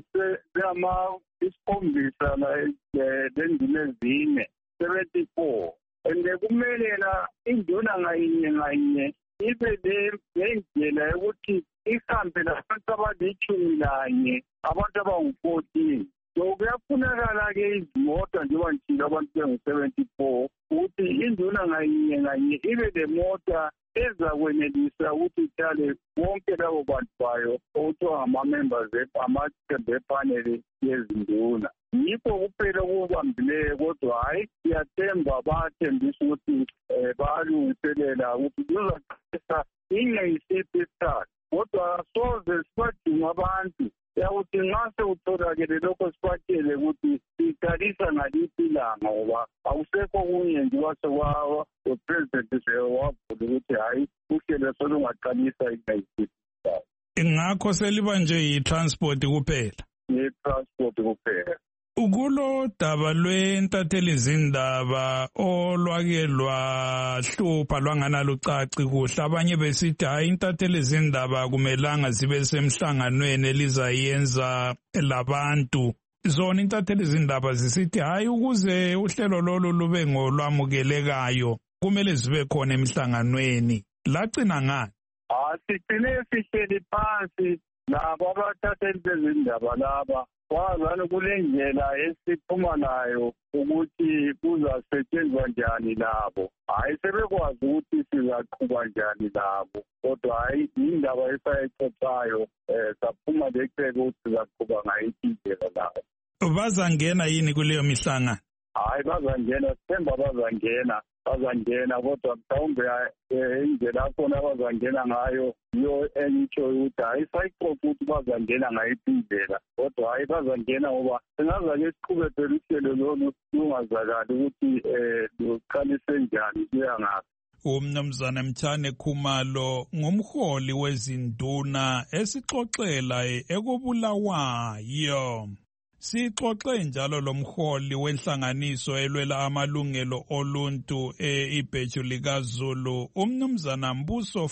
zingama isikhombisa la lenduna ezine seventy-four and kumele la induna ngayinye ngayinye ibe lendlela yokuthi ihambe labantu abalichumi lanye abantu abangu-fourteen. So kuyafunakala-ke izimota njengoba njile abantu bengu-seventy-four ukuthi induna ngayinye ngayinye ibe le mota ezakwenelisa ukuthi ihlale bonke labo bantu bayo okuthiwa ngama-members amaqembu epaneli yezinduna. Yikho kuphela okubambileyo kodwa hhayi siyathemba bathembisa ukuthi um bayalungiselela ukuthi kuzaqalisa ingeyisiphi isikhathi kodwa soze sibadinga abantu yakuthi nxa sekutholakele lokho sibatshele ukuthi siqalisa ngaliphi ilanga ngoba akusekho kunye nje kwasekwawa upresident wavula ukuthi hhayi uhlelo solungaqalisa ingeyisiphi isikhathi. Ngakho seliba nje yi-transport kuphela? Yi-transport kuphela. Ukulo daba lwentatheli zindaba olwake lwahlupha lwangana lucaci kuhle abanye besithi hayi intatheli zindaba kumelanga zibe semhlanganweni elizayenza labantu. Zona intatheli zindaba zisithi hayi ukuze uhlelo lolu lube ngolwamukelekayo kumele zibe khona emhlanganweni. Lagcina ngani? Ah sigcine sihleli phansi labo abathatheli bezindaba laba kwazana kule ndlela esiphuma nayo ukuthi kuzasetshenzwa njani labo. Hayi sebekwazi ukuthi sizaqhuba njani labo kodwa hayi indaba esayixoxayo um saphuma leqeke ukuthi sizaqhuba ngayiphi indlela labo. Bazangena yini kuleyo mihlangano? hayi bazangena, sithemba bazangena bazangena kodwa mhlawumbe indlela yakhona bazangena ngayo yiyo engitshoyo ukuthi hayi sayixoxa ukuthi bazangena ngayiphi indlela, kodwa hayi bazangena ngoba singazake siqhube phela uhlelo lolu lungazakali ukuthi um luqalise njani kuya ngaphi. Umnumzana Mthane Khumalo ngumholi wezinduna esixoxela ekobulawayo. Sixoxe njalo lomholi wenhlanganiso elwela amalungelo oluntu eIbheju likaZulu, umnumzana Mbuso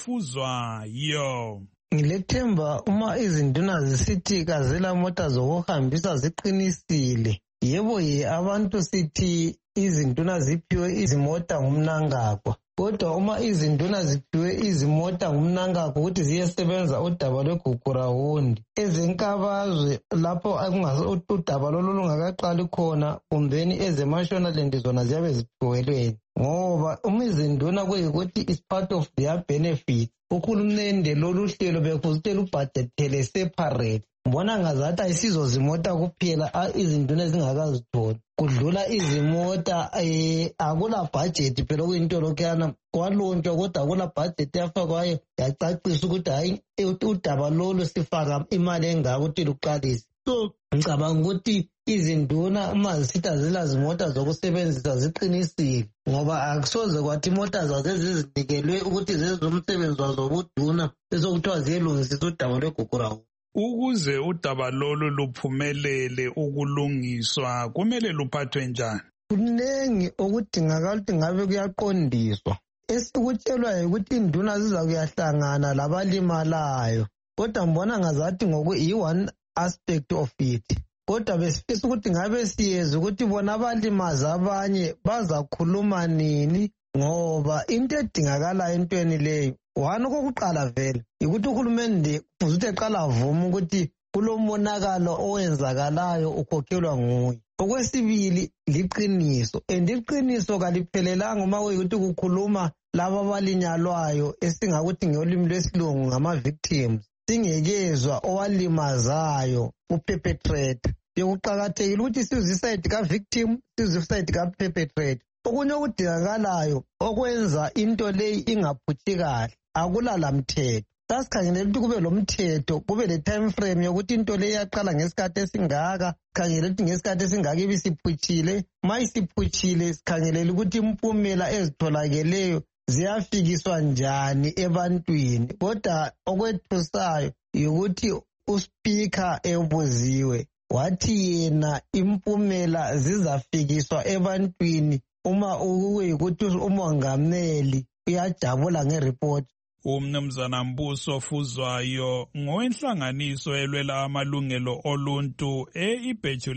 Fuzwayo. Ngilethemba uma izinduna zisithi kazela mota zokuhambisa ziqinisile. Yebo ye abantu sithi izinduna ziphiwe izimota ngumnangagwa. Kodwa uma izinduna ziphiwe izimota ngumnangagwa ukuthi ziyesebenza udaba lweGugurawundi ezenkabazwe lapho udaba lolu lungakaqali khona, kumbeni ezeMashonaland zona ziyabe ziphiwelweni, ngoba uma izinduna kuyikuthi is part of their benefit. Uhulumende lolu hlelo bekuzitela ubhadethele separate. Mbona ngazathi ayisizo zimota kuphela izinduna ezingakazithola, kudlula izimota. eh akula budget phela kuyinto lokuyana kwalontshwa kodwa akula budget yafakwayo yacacisa ukuthi hayi udaba lolu sifaka imali engako ukuthi luqalise. So ngicabanga ukuthi izinduna uma zisitha zila zimota zokusebenzisa ziqinisile, ngoba akusoze kwathi imota zazo zizinikelwe ukuthi zenze umsebenzi wazo wobuduna bese kuthiwa ziyelungisisa udaba lweGugurawundi. Ukuze udaba lolu luphumelele ukulungiswa kumele luphathwe njani? Kunengi okudingakala ukuthi ngabe kuyaqondiswa. Esikutshelwa ukuthi induna ziza kuyahlangana labalimalayo, kodwa mbona ngazathi ngoku i-one aspect of it. Kodwa besifisa ukuthi ngabe siyeza ukuthi bona abalimaza abanye bazakhuluma nini, ngoba into edingakala entweni leyo wani kokuqala vele ukuthi uhulumende kufuze eqala avuma ukuthi kulomonakalo owenzakalayo ukhokhelwa nguye. Okwesibili liqiniso, and iqiniso kaliphelelanga uma kuyikuthi kukhuluma laba abalinyalwayo esingakuthi ngolimi lwesilungu ngama-victims, singekezwa owalimazayo uperpetrator. Bekuqakathekile ukuthi sizwe isayidi ka-victim, sizwe isayidi ka-perpetrator. Okunye okudingakalayo okwenza into leyi ingaphuthi kahle akulala mthetho. Sasikhangele ukuthi kube lo mthetho, kube le time frame yokuthi into leyi yaqala ngesikhathi esingaka, sikhangele ukuthi ngesikhathi esingaka ibisiphutshile. Ma isiphutshile sikhangelela ukuthi impumela ezitholakeleyo ziyafikiswa njani ebantwini. Kodwa okwethusayo ukuthi uSpeaker ebuziwe wathi yena impumela zizafikiswa ebantwini uma ukuyikuthi umongameli uyajabula ngereport. Umnumzana Mbuso Fuzwayo ngowenhlanganiso elwela amalungelo oluntu eIbheju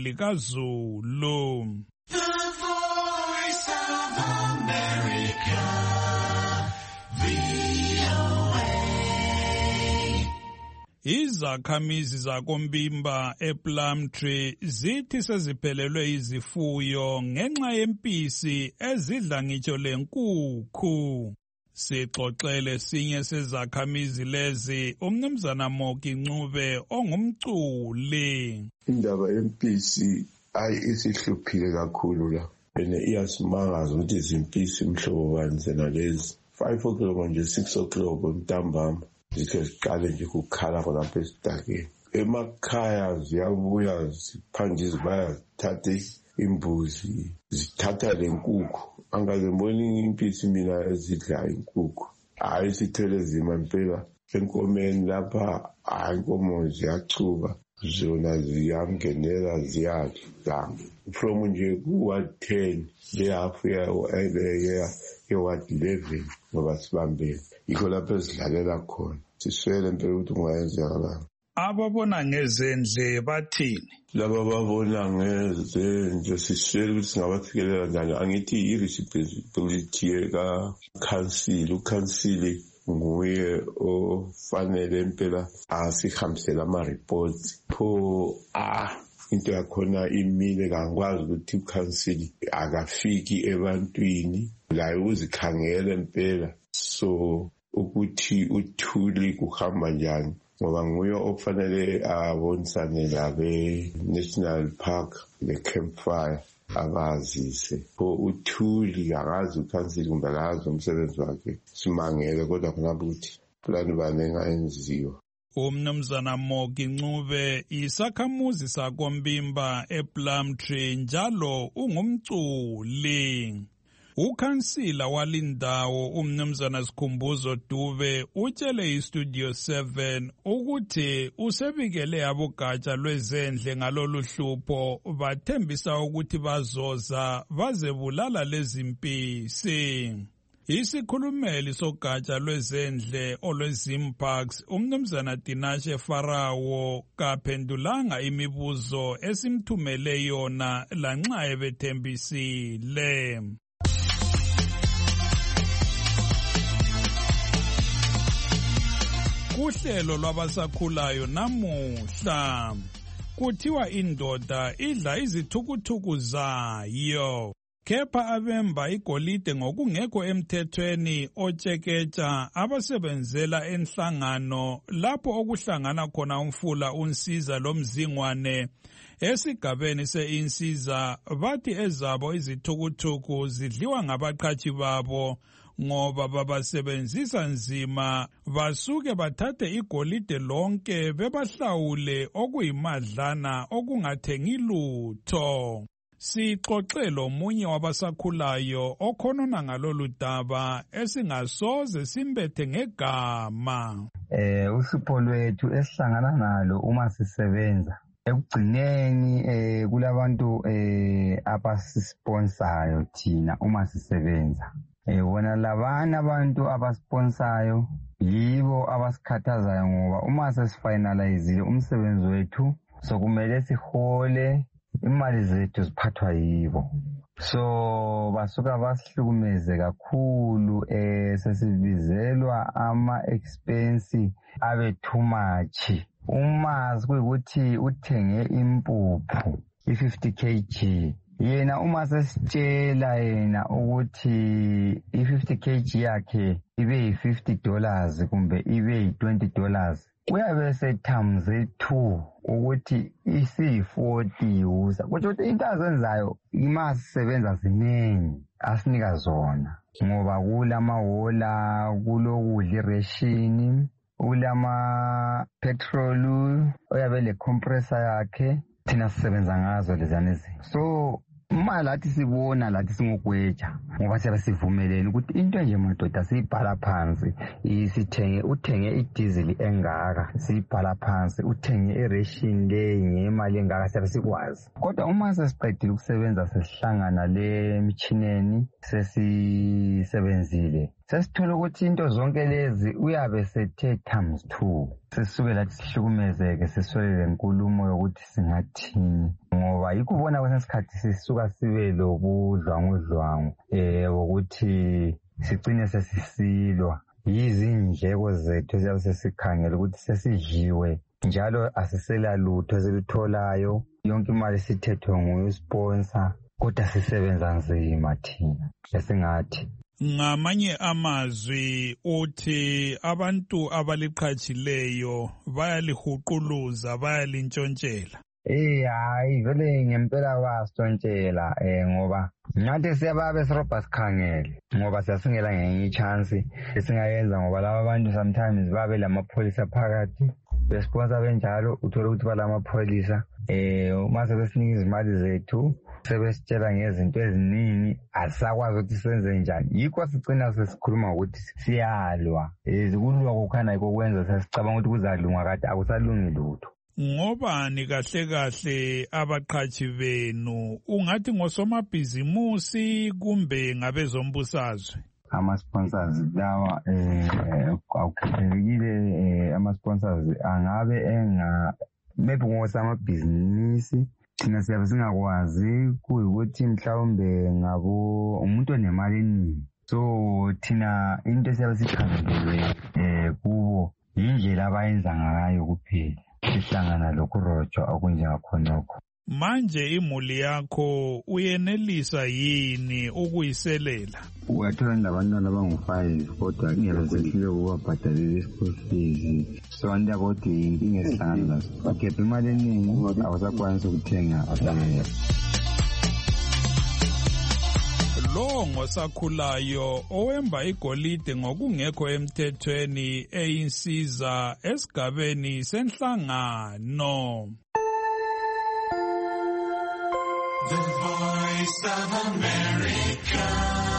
likaZulu. The Voice of America, V O A. Izakhamizi zakoMbimba ePlumtree zithi seziphelelwe izifuyo ngenxa yempisi ezidla ngitsho lenkukhu. Sixoxele sinye sezakhamizi lezi umnumzana Moki Ncube ongumculi. Indaba yempisi ayi isihluphile kakhulu la. Ene iyasimangaza ukuthi izimpisi mhlobo bani zena lezi. five o'clock nje six o'clock ntambama. Zikhe ziqale nje ukukhala khonapha esidakeni. Emakhaya ziyabuya ziphanje zibayazithatha imbuzi, zithatha lenkukhu. Angaziboni impisi mina ezidla inkukhu. Hayi sithele zima impela. Enkomeni lapha hayi inkomo ziyachuba, zona ziyangenela ziyadla. From nje ku-ward ten lehafu ye-ward eleven ngoba sibambele. Yikho lapho ezidlalela khona. Siswele impela ukuthi kungayenzekalanga. Ababona ngezendle bathini? Laba babona ngezendle siswele ukuthi singabafikelela njani. Angithi i-responsibility yeka-council. U-council nguye ofanele impela asihambisele ama-reports. Pho ah into yakhona imile kangikwazi ukuthi u-council akafiki ebantwini la uzikhangele impela. So ukuthi uthuli kuhamba njani ngoba nguye ofanele abonisane labe National Park le campfire akazise pho uthuli akazi ukhansili kumbe akazi umsebenzi wakhe simangele kodwa khonapho ukuthi plani bani engayenziwa. Umnumzana Mogi Ncube isakhamuzi sakoMbimba ePlumtree njalo ungumculi. Ukhansila walindawo umnumzana Sikhumbuzo Dube utshele iStudio seven ukuthi usebikele abogatsha lwezendle ngalolu hlupho bathembisa ukuthi bazoza bazebulala lezi mpisi. Isikhulumeli sogatsha lwezendle olwezimparks umnumzana Dinashe Farawo kaphendulanga imibuzo esimthumele yona lanxa ebethembisile. Kuhlelo lwabasakhulayo namuhla kuthiwa indoda idla izithukuthuku zayo. Kepha abemba igolide ngokungekho emthethweni otsheketsha abasebenzela enhlangano lapho okuhlangana khona umfula unsiza lomzingwane esigabeni seinsiza bathi ezabo izithukuthuku zidliwa ngabaqhashi babo ngoba babasebenzisa nzima basuke bathathe igolide lonke bebahlawule okuyimadlana okungathengi lutho. Sixoxe omunye wabasakhulayo okhonona ngalolu daba esingasoze simbethe ngegama. Eh usipho lwethu esihlangana nalo uma sisebenza ekugcineni eh kulabantu eh abasisponsayo thina uma sisebenza. Eh wona labana abantu abasponsayo yibo abasikhathazayo ngoba uma sesifinalize umsebenzi wethu sokumele sihole imali zethu ziphathwa yibo. So basuka basihlukumeze kakhulu eh sesibizelwa ama expense abe too much. Uma kuyikuthi uthenge impuphu i-fifty kilograms yena uma sesitshela yena ukuthi i-fifty kilograms yakhe ibe yi-fifty dollars kumbe ibe yi-twenty dollars uyabe sethamze two ukuthi isi-forty uza kutsho ukuthi into azenzayo ima sisebenza ziningi asinika zona ngoba kulamahola kulokudla ireshini kulama petrol uyabe le compressor yakhe thina sisebenza ngazo lezana ezinto. So uma lathi sibona lathi singogweja ngoba siyabe sivumelene ukuthi into nje madoda siyibhala phansi isithenge uthenge idizili engaka siyibhala phansi uthenge iration le ngemali engaka siyabe sikwazi. Kodwa uma sesiqedile ukusebenza sesihlangana le michineni sesisebenzile sesithola ukuthi into zonke lezi uyabe sethe times two. Sesisuke lathi sihlukumezeke seswele lenkulumo yokuthi singathini ngoba yikubona kwesikhathi sisuka sibe lobudlwangudlwangu eh ukuthi sigcine sesisilwa yizindleko zethu siyabe sesikhangela ukuthi sesidliwe njalo asisela lutho esilitholayo yonke imali sithethwe ngusponsor kodwa sisebenza nzima thina esingathi. Ngamanye amazwi uthi abantu abaliqhatshileyo bayalihuquluza bayalintshontshelwa. Eh hayi vele ngempela basitshontshelwa eh ngoba ngathi siyababe sirobha sikhangele ngoba siyasingela ngenye ichance esingayenza ngoba laba bantu sometimes babe lamapholisa phakathi besponsor benjalo uthola ukuthi balamapholisa eh uma sebesinika izimali zethu sebesitshela ngezinto eziningi asakwazi ukuthi senze njani yikho sicina sesikhuluma ukuthi siyalwa ezikulwa kokhana yiko kwenza sesicabanga ukuthi kuzalunga kade akusalungi lutho. Ngobani kahle kahle abaqhashi benu ungathi ngosomabhizimusi kumbe ngabezombusazwe? Ama-sponsors lawa eh awukhethelekile ama-sponsors angabe enga maybe ngosamabhizinisi thina siyabe singakwazi kuyikuthi mhlawumbe ngabo umuntu onemali eningi so thina into siyabe sikhangelwe eh kubo yindlela abayenza ngayo kuphela sihlangana lokurojo okunjengakhonokho. Manje imuli yakho uyenelisa yini ukuyiselela? Uyathola ndabantwana abangu-five kodwa ngeke sehlule ukubabhadalela i-school fees so andaba ukuthi inkinga esihlangana nazo ugebha imali eningi awusakwanisi ukuthenga lo ngosakhulayo owemba igolide ngokungekho emthethweni eyinsiza esigabeni senhlangano. The Voice of America.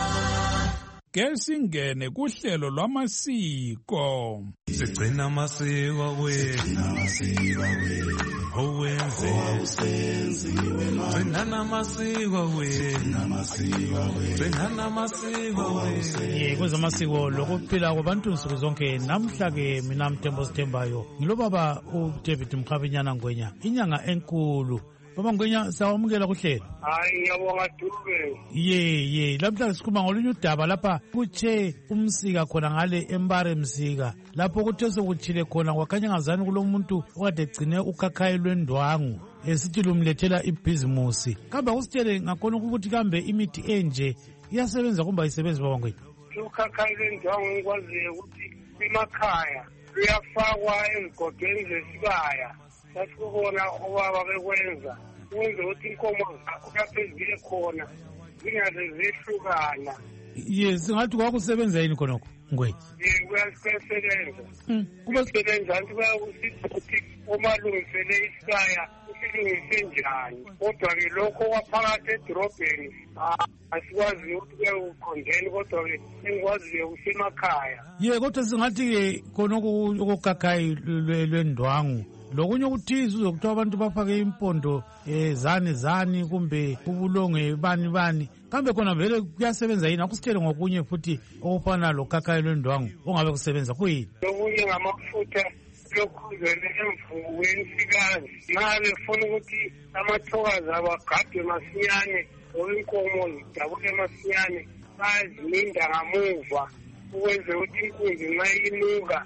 Ke singene kuhlelo lwamasiko. Sigcina amasiko wethu, amasiko wethu, owenze usenziwe manje. Gcina amasiko wethu, amasiko wethu, gcina amasiko wethu. Ye kwezamasiko lokuphila kwabantu nsuku zonke. Namhla ke mina Mthembu Sithembayo ngilobaba uDavid Mkhabinyana Ngwenya, inyanga enkulu. Baba Ngwenya sawamukela kuhlelo. Hayi ngiyabonga Dube. Ye ye lapha sikhuluma ngolunye udaba lapha kuthe umsika khona ngale Embare Msika lapho kuthe sokuthile khona kwakhanya ngazani kulomuntu okade egcine ukhakhayi lwendwangu esithi lumlethela ibhizimusi. Kambe usitshele ngakhona ukuthi kambe imithi enje iyasebenza kumbe ayisebenzi Baba Ngwenya? Ukhakhayi lwendwangu ngikwaziyo ukuthi emakhaya luyafakwa ezigogeni zesibaya. Sasikubona obaba bekwenza wenze ukuthi inkomo zakho kaphezile khona zingaze zehlukana. Yes, ngathi kwakusebenza yini khonokho Ngwenya? Eh kuyasebenza. Kuba sebenza nje bayakusiza ukuthi omalungisele isibaya usilungise njani. Kodwa ke lokho kwaphakathi edrobheni asikwazi ukuthi kuyokhondeni kodwa ke engikwaziyo usemakhaya. Ye kodwa singathi ke khonokho okukhakhayi lwendwangu lokunye ukuthiza uzokuthiwa abantu bafake impondo eh zani zani kumbe ubulonge bani bani kambe khona vele kuyasebenza yini? Akusitshele ngokunye futhi okufana lokhakhayi lwendwangu ongabe kusebenza kuyini? Lokunye ngamafutha lokhuzele emvuweni sikazi nabe funa ukuthi amathokazi abagade masinyane inkomo zidabule masinyane bazilinda ngamuva ukwenze ukuthi inkunzi nxa inuka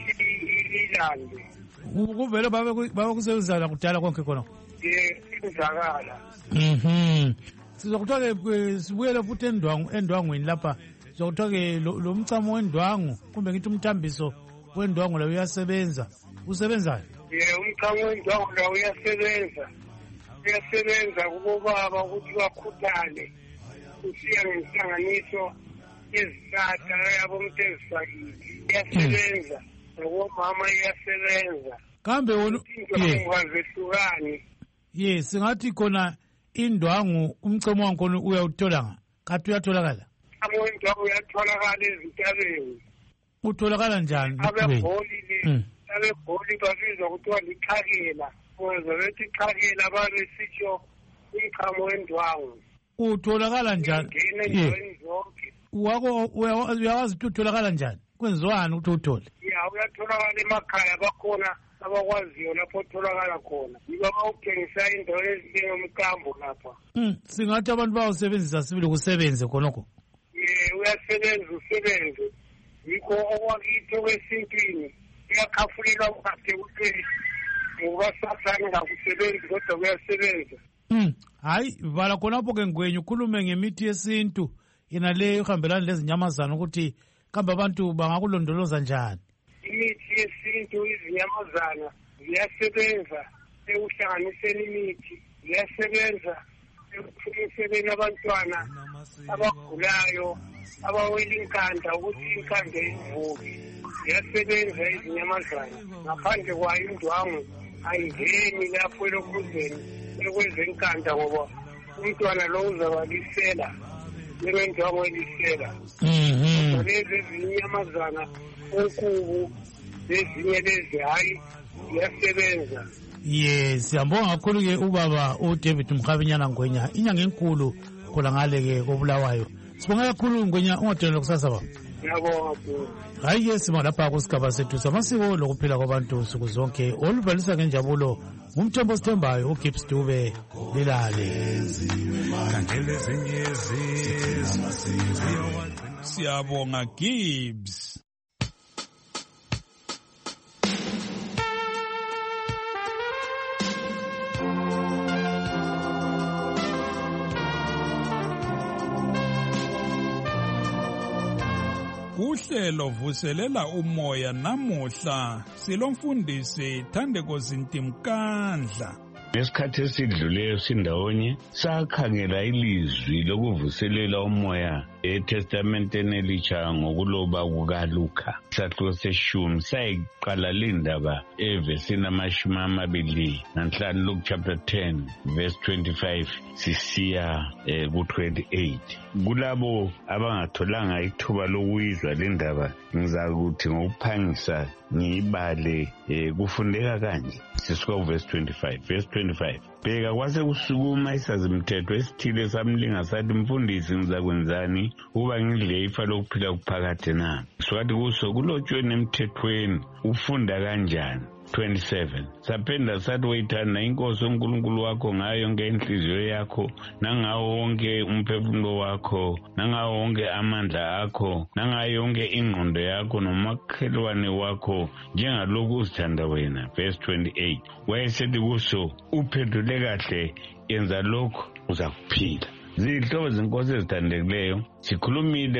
ilande. Kuvele babe kusebenzana kudala konke khona. Eh kuzakala. Mhm. Sizokuthola ke sibuyele futhi endwangu endwangweni lapha. Sizokuthola ke lo mcamo wendwangu kumbe ngithi umthambiso wendwangu la uyasebenza. Usebenzani? Eh umcamo wendwangu la uyasebenza. Uyasebenza kubobaba ukuthi bakhuthale. Usiya ngenhlanganiso ezihlahla yabo umthezisakile. Uyasebenza. Ngoba iyasebenza. Kambe wona yehlukani. Yes, singathi khona indwangu umcemo wakhona uyawuthola nga. Kathi uyatholakala? Amondwangu uyatholakala ezintabeni. Utholakala njani? Abegoli le, abegoli babizwa kuthiwa likhakela. Wenza bethi ikhakela babe sitsho umchamo wendwangu. Utholakala njani? Ngene zonke. Wako uyawazi ukuthi utholakala njani? Kwenziwani ukuthi uthole? Ya uyatholakala emakhaya bakhona abakwaziyo lapho utholakala khona. Yiba bawuthengisa indawo ezinjengomkambo lapha. Mm, singathi abantu bawusebenzisa sibili kusebenze khonokho. Eh uyasebenza usebenze. Yikho okwakithi kwesintwini uyakhafulelwa ukade ukuthi ngoba sathane ngakusebenzi kodwa kuyasebenza. Mm, hayi vala khonapho ke Ngwenya ukhulume ngemithi yesintu ina le ihambelana lezinyamazana ukuthi kambe abantu bangakulondoloza njani? Imithi yesintu izinyamazana ziyasebenza ekuhlanganiseni imithi, ziyasebenza ekuthuniseni abantwana abagulayo abawela inkanda ukuthi inkanda ivuke. Ziyasebenza izinyamazana ngaphandle kwayo indwangu ayingeni lapho elokhuzeni ekwenza inkanda ngoba umntwana lo uzabalisela njengendwangu elisela. Lezi zinyamazana onkubu lezinye lezi hayi ziyasebenza. Yes, siyambonga kakhulu ke ubaba uDavid Mkhabinyana Ngwenya inyanga enkulu khona ngale ke kobulawayo. Sibonga kakhulu Ngwenya ungadelwa kusasa baba. Ngiyabonga kakhulu. Hayi yes malapha kusigaba sethu samasiko lokuphila kwabantu nsuku zonke olubalisa ngenjabulo ngumthembu Sithembayo uGibbs Dube lilale. Siyabonga Gibbs. Kuhlelo vuselela umoya namuhla silomfundisi Thandeko Zintimkandla. Ngesikhathi esidluleyo sindawonye sakhangela ilizwi lokuvuselela umoya eTestamenteni Elitsha ngokuloba kukaLuka isahluko seshumi sayiqala lindaba evesini amashumi amabili nanhlanu, Luke chapter ten verse twenty-five sisiya eh, ku twenty-eight. Kulabo abangatholanga ithuba lokuyizwa lendaba ngizakuthi ngokuphangisa ngiyibale eh, kufundeka kanje. Sisuka verse twenty-five. Verse twenty-five. Bheka kwase kusukuma isazimthetho esithile samlinga sathi, mfundisi, ngizakwenzani uba ngidle ifa lokuphila kuphakade na? Swathi kuso kulotshweni emthethweni, ufunda kanjani? twenty-seven. Sapenda sathi, wayithanda inkosi uNkulunkulu wakho ngayo yonke inhliziyo yakho, nangawo wonke umphefumulo wakho, nangawo wonke amandla akho, nangayo yonke ingqondo yakho, nomakhelwane wakho njengalokhu uzithanda wena. Verse twenty-eight. Wayesethi kuso, uphendule kahle, yenza lokho uzakuphila. Zihlobo zenkosi ezithandekileyo, sikhulumile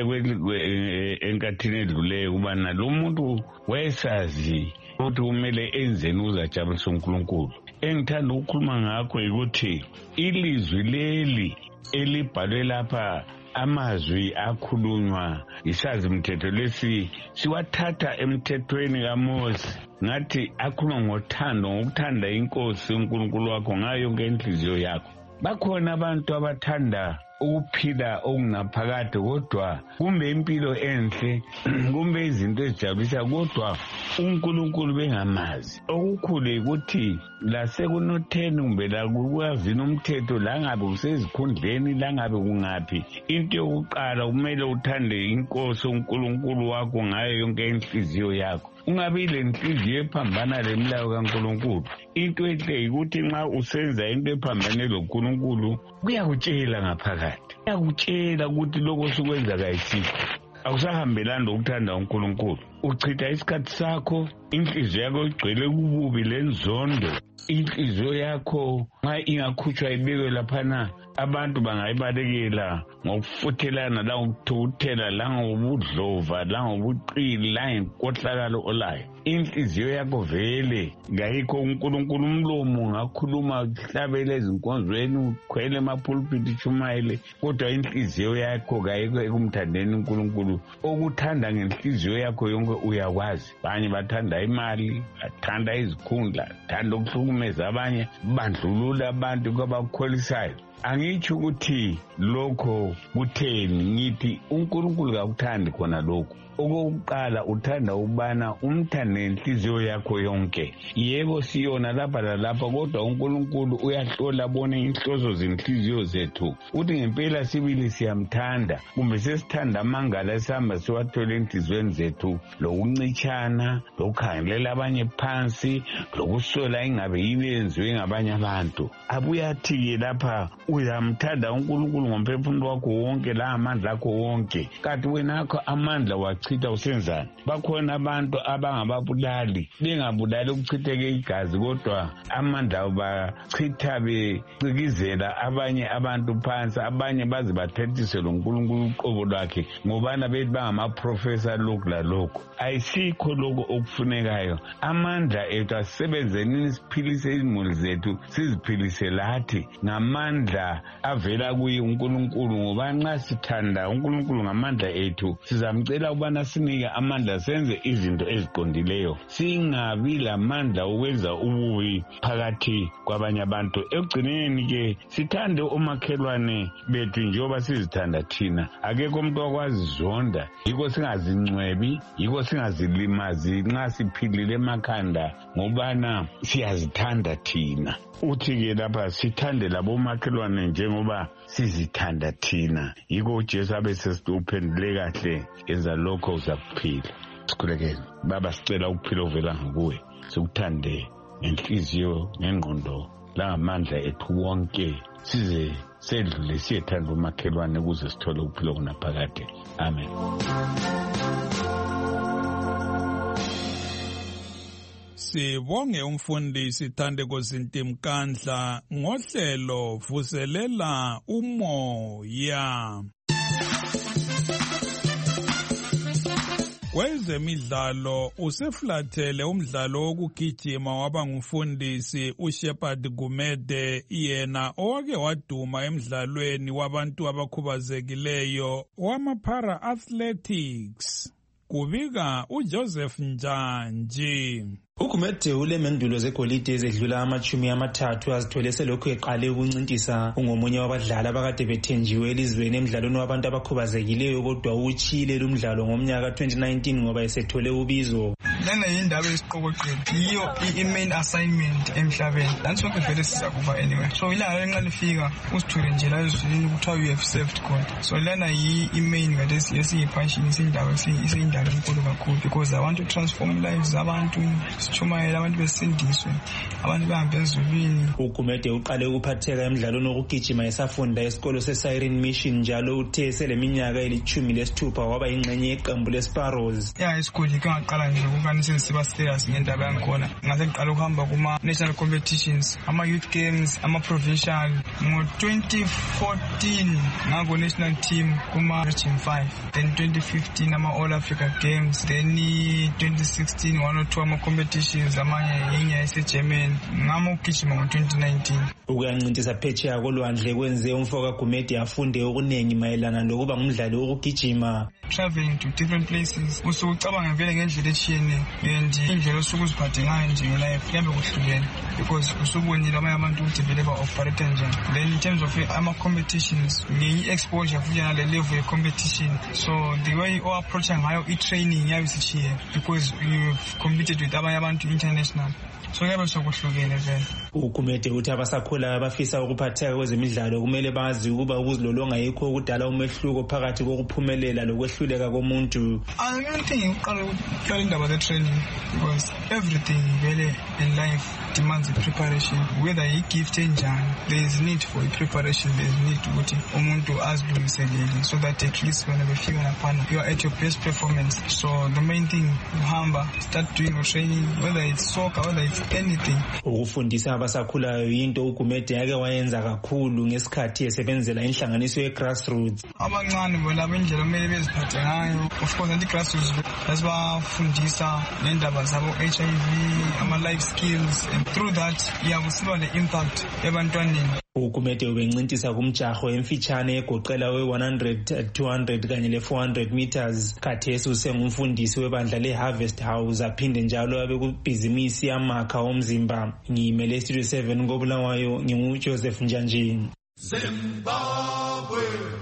enkathini edluleyo ukubana lo muntu wayesazi ukuthi kumele enzeni uzajabulisa uNkulunkulu. Engithanda ukukhuluma ngakho ukuthi ilizwi leli elibhalwe lapha, amazwi akhulunywa isazimthetho lesi, siwathatha emthethweni kaMose. Ngathi akhuluma ngothando, ngokuthanda inkosi uNkulunkulu wakho ngayo yonke inhliziyo yakho. Bakhona abantu abathanda ukuphila okungaphakade kodwa kumbe impilo enhle, kumbe izinto ezijabulisa kodwa uNkulunkulu bengamazi. Okukhulu ukuthi lasekunotheni kumbe la kukwazini umthetho, la ngabe kusezikhundleni, la ngabe kungaphi, into yokuqala kumele uthande inkosi uNkulunkulu wakho ngayo yonke inhliziyo yakho. Ungabi lenhliziyo ephambana lemilayo kaNkulunkulu. Into enhle ukuthi nxa usenza into ephambane loNkulunkulu, kuyakutshela ngaphakathi, kuyakutshela ukuthi lokho sukwenza kayisikho, awusahambelani lokuthanda uNkulunkulu. Uchitha isikhathi sakho, inhliziyo yakho igcwele kububi lenzondo. Inhliziyo yakho nxa ingakhutshwa ibekwe laphana, abantu bangayibalekela ngokufuthelana la ngokuthukuthela, la ngobudlova, la ngobuqili, la ngenkohlakalo olayo. Inhliziyo yakho vele ngayikho uNkulunkulu. Umlomo ngakhuluma uhlabele ezinkonzweni, ukhwele emapulpiti utshumayele, kodwa inhliziyo yakho ngayikho ekumthandeni uNkulunkulu. Okuthanda ngenhliziyo yakho yonke uyakwazi. Abanye bathanda imali, bathanda izikhundla, bathanda ukuhlukumeza abanye, bandlulula abantu kwabakholisayo. Angitsho ukuthi lokho kutheni, ngithi uNkulunkulu kakuthandi khona lokho. Okokuqala uthanda ukubana umthande inhliziyo yakho yonke. Yebo siyona lapha lalapha, kodwa uNkulunkulu uyahlola bone inhloso zenhliziyo zethu. Uthi ngempela sibili siyamthanda, kumbe sesithanda amangala esihamba siwathole enhliziyweni zethu, lokuncitshana, lokukhangelela abanye phansi, lokusola ingabe yini yenziwe ngabanye abantu. Abuyathi-ke lapha uyamthanda uNkulunkulu ngomphefumulo wakho wonke, la amandla akho wonke, kanti wena akho amandla wachitha usenzani? Bakhona abantu abangababulali, bengabulali ukuchitheke igazi, kodwa amandla bachitha becikizela abanye abantu phansi, abanye baze bathethise lo uNkulunkulu uqobo lwakhe ngobana bethi bangamaprofesa lokhu lalokhu. Ayisikho lokho okufunekayo. Amandla ethu asisebenzeni siphilise izimuli zethu, siziphilise lathi ngamandla avela kuye uNkulunkulu, ngoba nxa sithanda uNkulunkulu ngamandla ethu, sizamcela ubana sinike amandla senze izinto eziqondileyo, singabi lamandla okwenza ububi phakathi kwabanye abantu. Ekugcineni ke sithande omakhelwane bethu njengoba sizithanda thina. Akekho umuntu okwazi zonda, yiko singazincwebi, yiko singazilimazi nxa siphilile emakhanda, ngobana siyazithanda thina. Uthi-ke lapha sithande labomakhelwane njengoba sizithanda thina. Yiko uJesu abesesithi uphendule kahle, yenza lokho uzakuphila. Sikhulekele. Baba, sicela ukuphila ovela kuwe, sikuthande ngenhliziyo, ngengqondo, langamandla ethu wonke, size sedlule siyethanda umakhelwane ukuze sithole ukuphila kunaphakade. Amen. Sibonge umfundisi Thandeko Zintimkandla ngohlelo vuselela umoya. Kwezemidlalo useflathele umdlalo wokugijima waba ngumfundisi uShepard Gumede, yena owake waduma emdlalweni wabantu abakhubazekileyo wama-para athletics. Kubika uJoseph Njanji. Ugumede ulemendulo zegolide ezedlula amachumi amathathu azithole selokhu eqale ukuncintisa. Ungomunye wabadlali abakade bethenjiwe elizweni emdlalweni wabantu abakhubazekileyo, kodwa utshile lumdlalo ngomnyaka twenty nineteen ngoba esethole ubizo. Lena yindaba yesiqokoqela, yiyo i-main assignment emhlabeni. Lani sonke vele sizakufa anyway. So ilanga lenxa lifika usithole nje la ezulwini kuthiwa you have saved God. So lena yi-main kade esiyipashini, isindaba isindaba enkulu kakhulu, because I want to transform lives zabantu. Sitshumayela abantu besindiswe, abantu bahambe ezulwini. Ugumede uqale ukuphatheka emdlalweni wokugijima esafunda esikolo se-Siren Mission, njalo uthe seleminyaka elithumi lesithupha waba ingxenye yeqembu le-Sparrows. Ya esikhulu ke ngaqala nje ukubani sensiba serious ngendaba yangikhona. Ngase ngiqala ukuhamba kuma-national competitions, ama-youth games, ama-provincial. Ngo-twenty fourteen ngako-national team kuma-region five, then twenty fifteen ama-All Africa Games, then twenty sixteen one or two ama-competitions amanye yenye yaseGermany. Ngama ukugijima ngo-twenty nineteen. Ukuyancintisa phetsheya kolwandle kwenze umfoka Gumede afunde okuningi mayelana lokuba ngumdlali wokugijima. Traveling to different places, usukucabanga vele ngendlela etshiyeneyo, and indlela osuke uziphathe ngayo nje ngelife kuyabe kuhlukene, because usubonile abanye abantu ukuthi vele ba-operate njani. Then in terms of ama-competitions, ngeyi-exposure futhi nale level ye-competition, so the way o-approacha ngayo i-training yabe isitshiyene, because you've competed with abanye abantu international. So kuyabe sokuhlukene vele. Ugumede uthi abasakhulayo abafisa ukuphatheka kwezemidlalo kumele bazi ukuba ukuzilolonga yikho okudala umehluko phakathi kokuphumelela lokwehluleka komuntu. I don't think uqala ukuqala indaba ze-training, because everything vele in life demands a preparation. Whether i-gift enjani, there is need for a preparation, there is need ukuthi umuntu azilungiselele, so that at least when befika laphana you are at your best performance. So the main thing, uhamba, start doing your training, whether it's soccer, whether it's anything. Ukufundisa abasakhulayo yinto uGumede yake wayenza kakhulu ngesikhathi esebenzela inhlanganiso ye-grassroots. Abancane bona abendlela kumele beziphathe ngayo. Of course anti-grassroots basibafundisa ngendaba zabo H I V, ama-life skills, and through that iyabusiba le-impact ebantwaneni. Ugumede ubencintisa kumjaho emfitshane egoqela we-one hundred, two hundred kanye le-four hundred meters. Khathesi usengumfundisi webandla le-Harvest House, aphinde njalo abe kubhizimisi yamakha omzimba. Ngiyimele Studio seven ngoBulawayo, nginguJoseph Njanjini. Zimbabwe.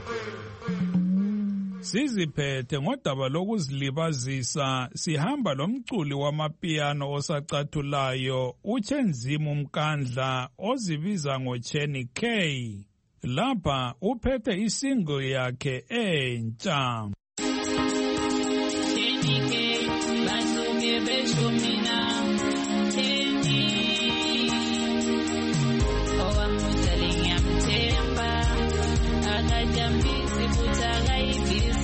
Siziphethe ngodaba lokuzilibazisa, sihamba lomculi wamapiano osacathulayo uChenzimu Mkandla ozibiza ngoChenny K. Lapha uphethe isingle yakhe entsha. Chenny K, basuke besho mina. Chenny, owamutali ngiyamthemba, akajambisi futhi akayibisi.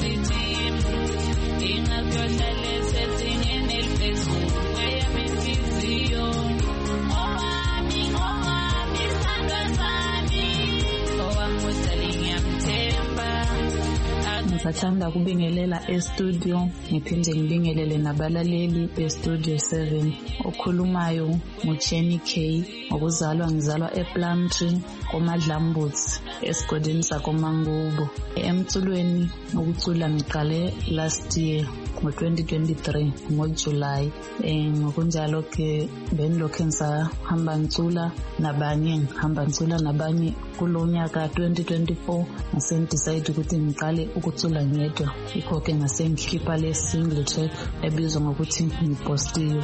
Ngisathanda kubingelela e-studio, ngiphinde ngibingelele nabalaleli be-Studio seven. Okhulumayo nguChenny K, ngokuzalwa ngizalwa ePlumtree koMadlambuthi esigodini sakoMangubo. Emculweni ukucula ngiqale last year ngo-twenty twenty-three ngoJuly. Eh ngokunjalo ke benilokho ngisahamba ngicula nabanye ngihamba ngicula nabanye kulonyaka twenty twenty-four ngasendecide ukuthi ngiqale ukucula ngedwa. Ikho ke ngasengikhipha le single track ebizwa ngokuthi ngipostiwe.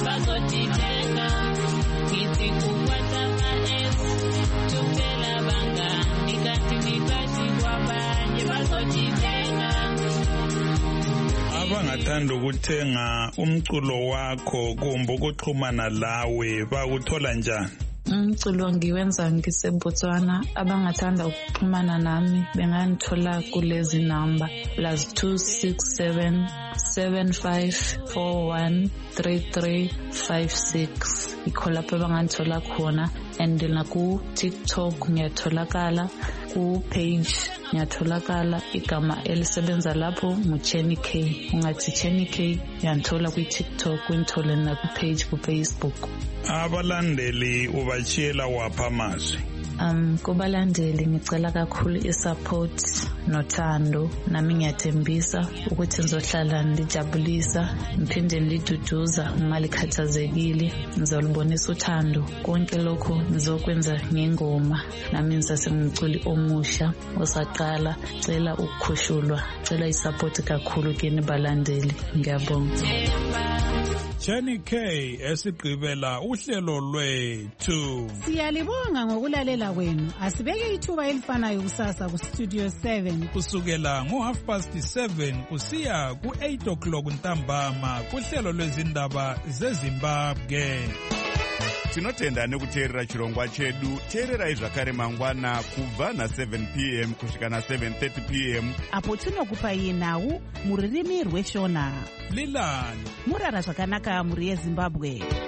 Abangathanda ukuthenga umculo wakho kumbe ukuxhumana lawe bakuthola njani? Umculo ngiwenza ngiseBotswana. Abangathanda ukuxhumana nami bengangithola kulezi number plus two six seven seven five four one three three five six. Ikho lapho bangangithola khona, and naku TikTok ngiyatholakala ku page ngiyatholakala igama elisebenza lapho nguChenny K. Ungathi Chenny K uyangithola kwi-TikTok, uyangithola nakwi-page ku-Facebook. Abalandeli ubachiyela wapha amazwi? Um kubalandeli ngicela kakhulu isupport nothando, nami ngiyathembisa ukuthi ngizohlala ndijabulisa ngiphinde ngiduduza uma likhathazekile, ngizolibonisa uthando. Konke lokho ngizokwenza ngengoma, nami ngisasengiculi omusha osaqala. Cela ukukhushulwa, cela isupport kakhulu kini balandeli, ngiyabonga. Chenny K esigqibela uhlelo lwethu. Siyalibonga ngokulalela kwenu. Asibeke ithuba elifanayo kusasa ku Studio seven kusukela ngo half past seven kusiya ku eight o'clock ntambama kuhlelo lwezindaba zeZimbabwe. Tinotenda nekuteerera chirongwa chedu. Teererai zvakare mangwana kubva na seven p m kusvika na seven thirty p m apo tinokupai nhau muririmi rweshona. Lilani murara zvakanaka muri yeZimbabwe.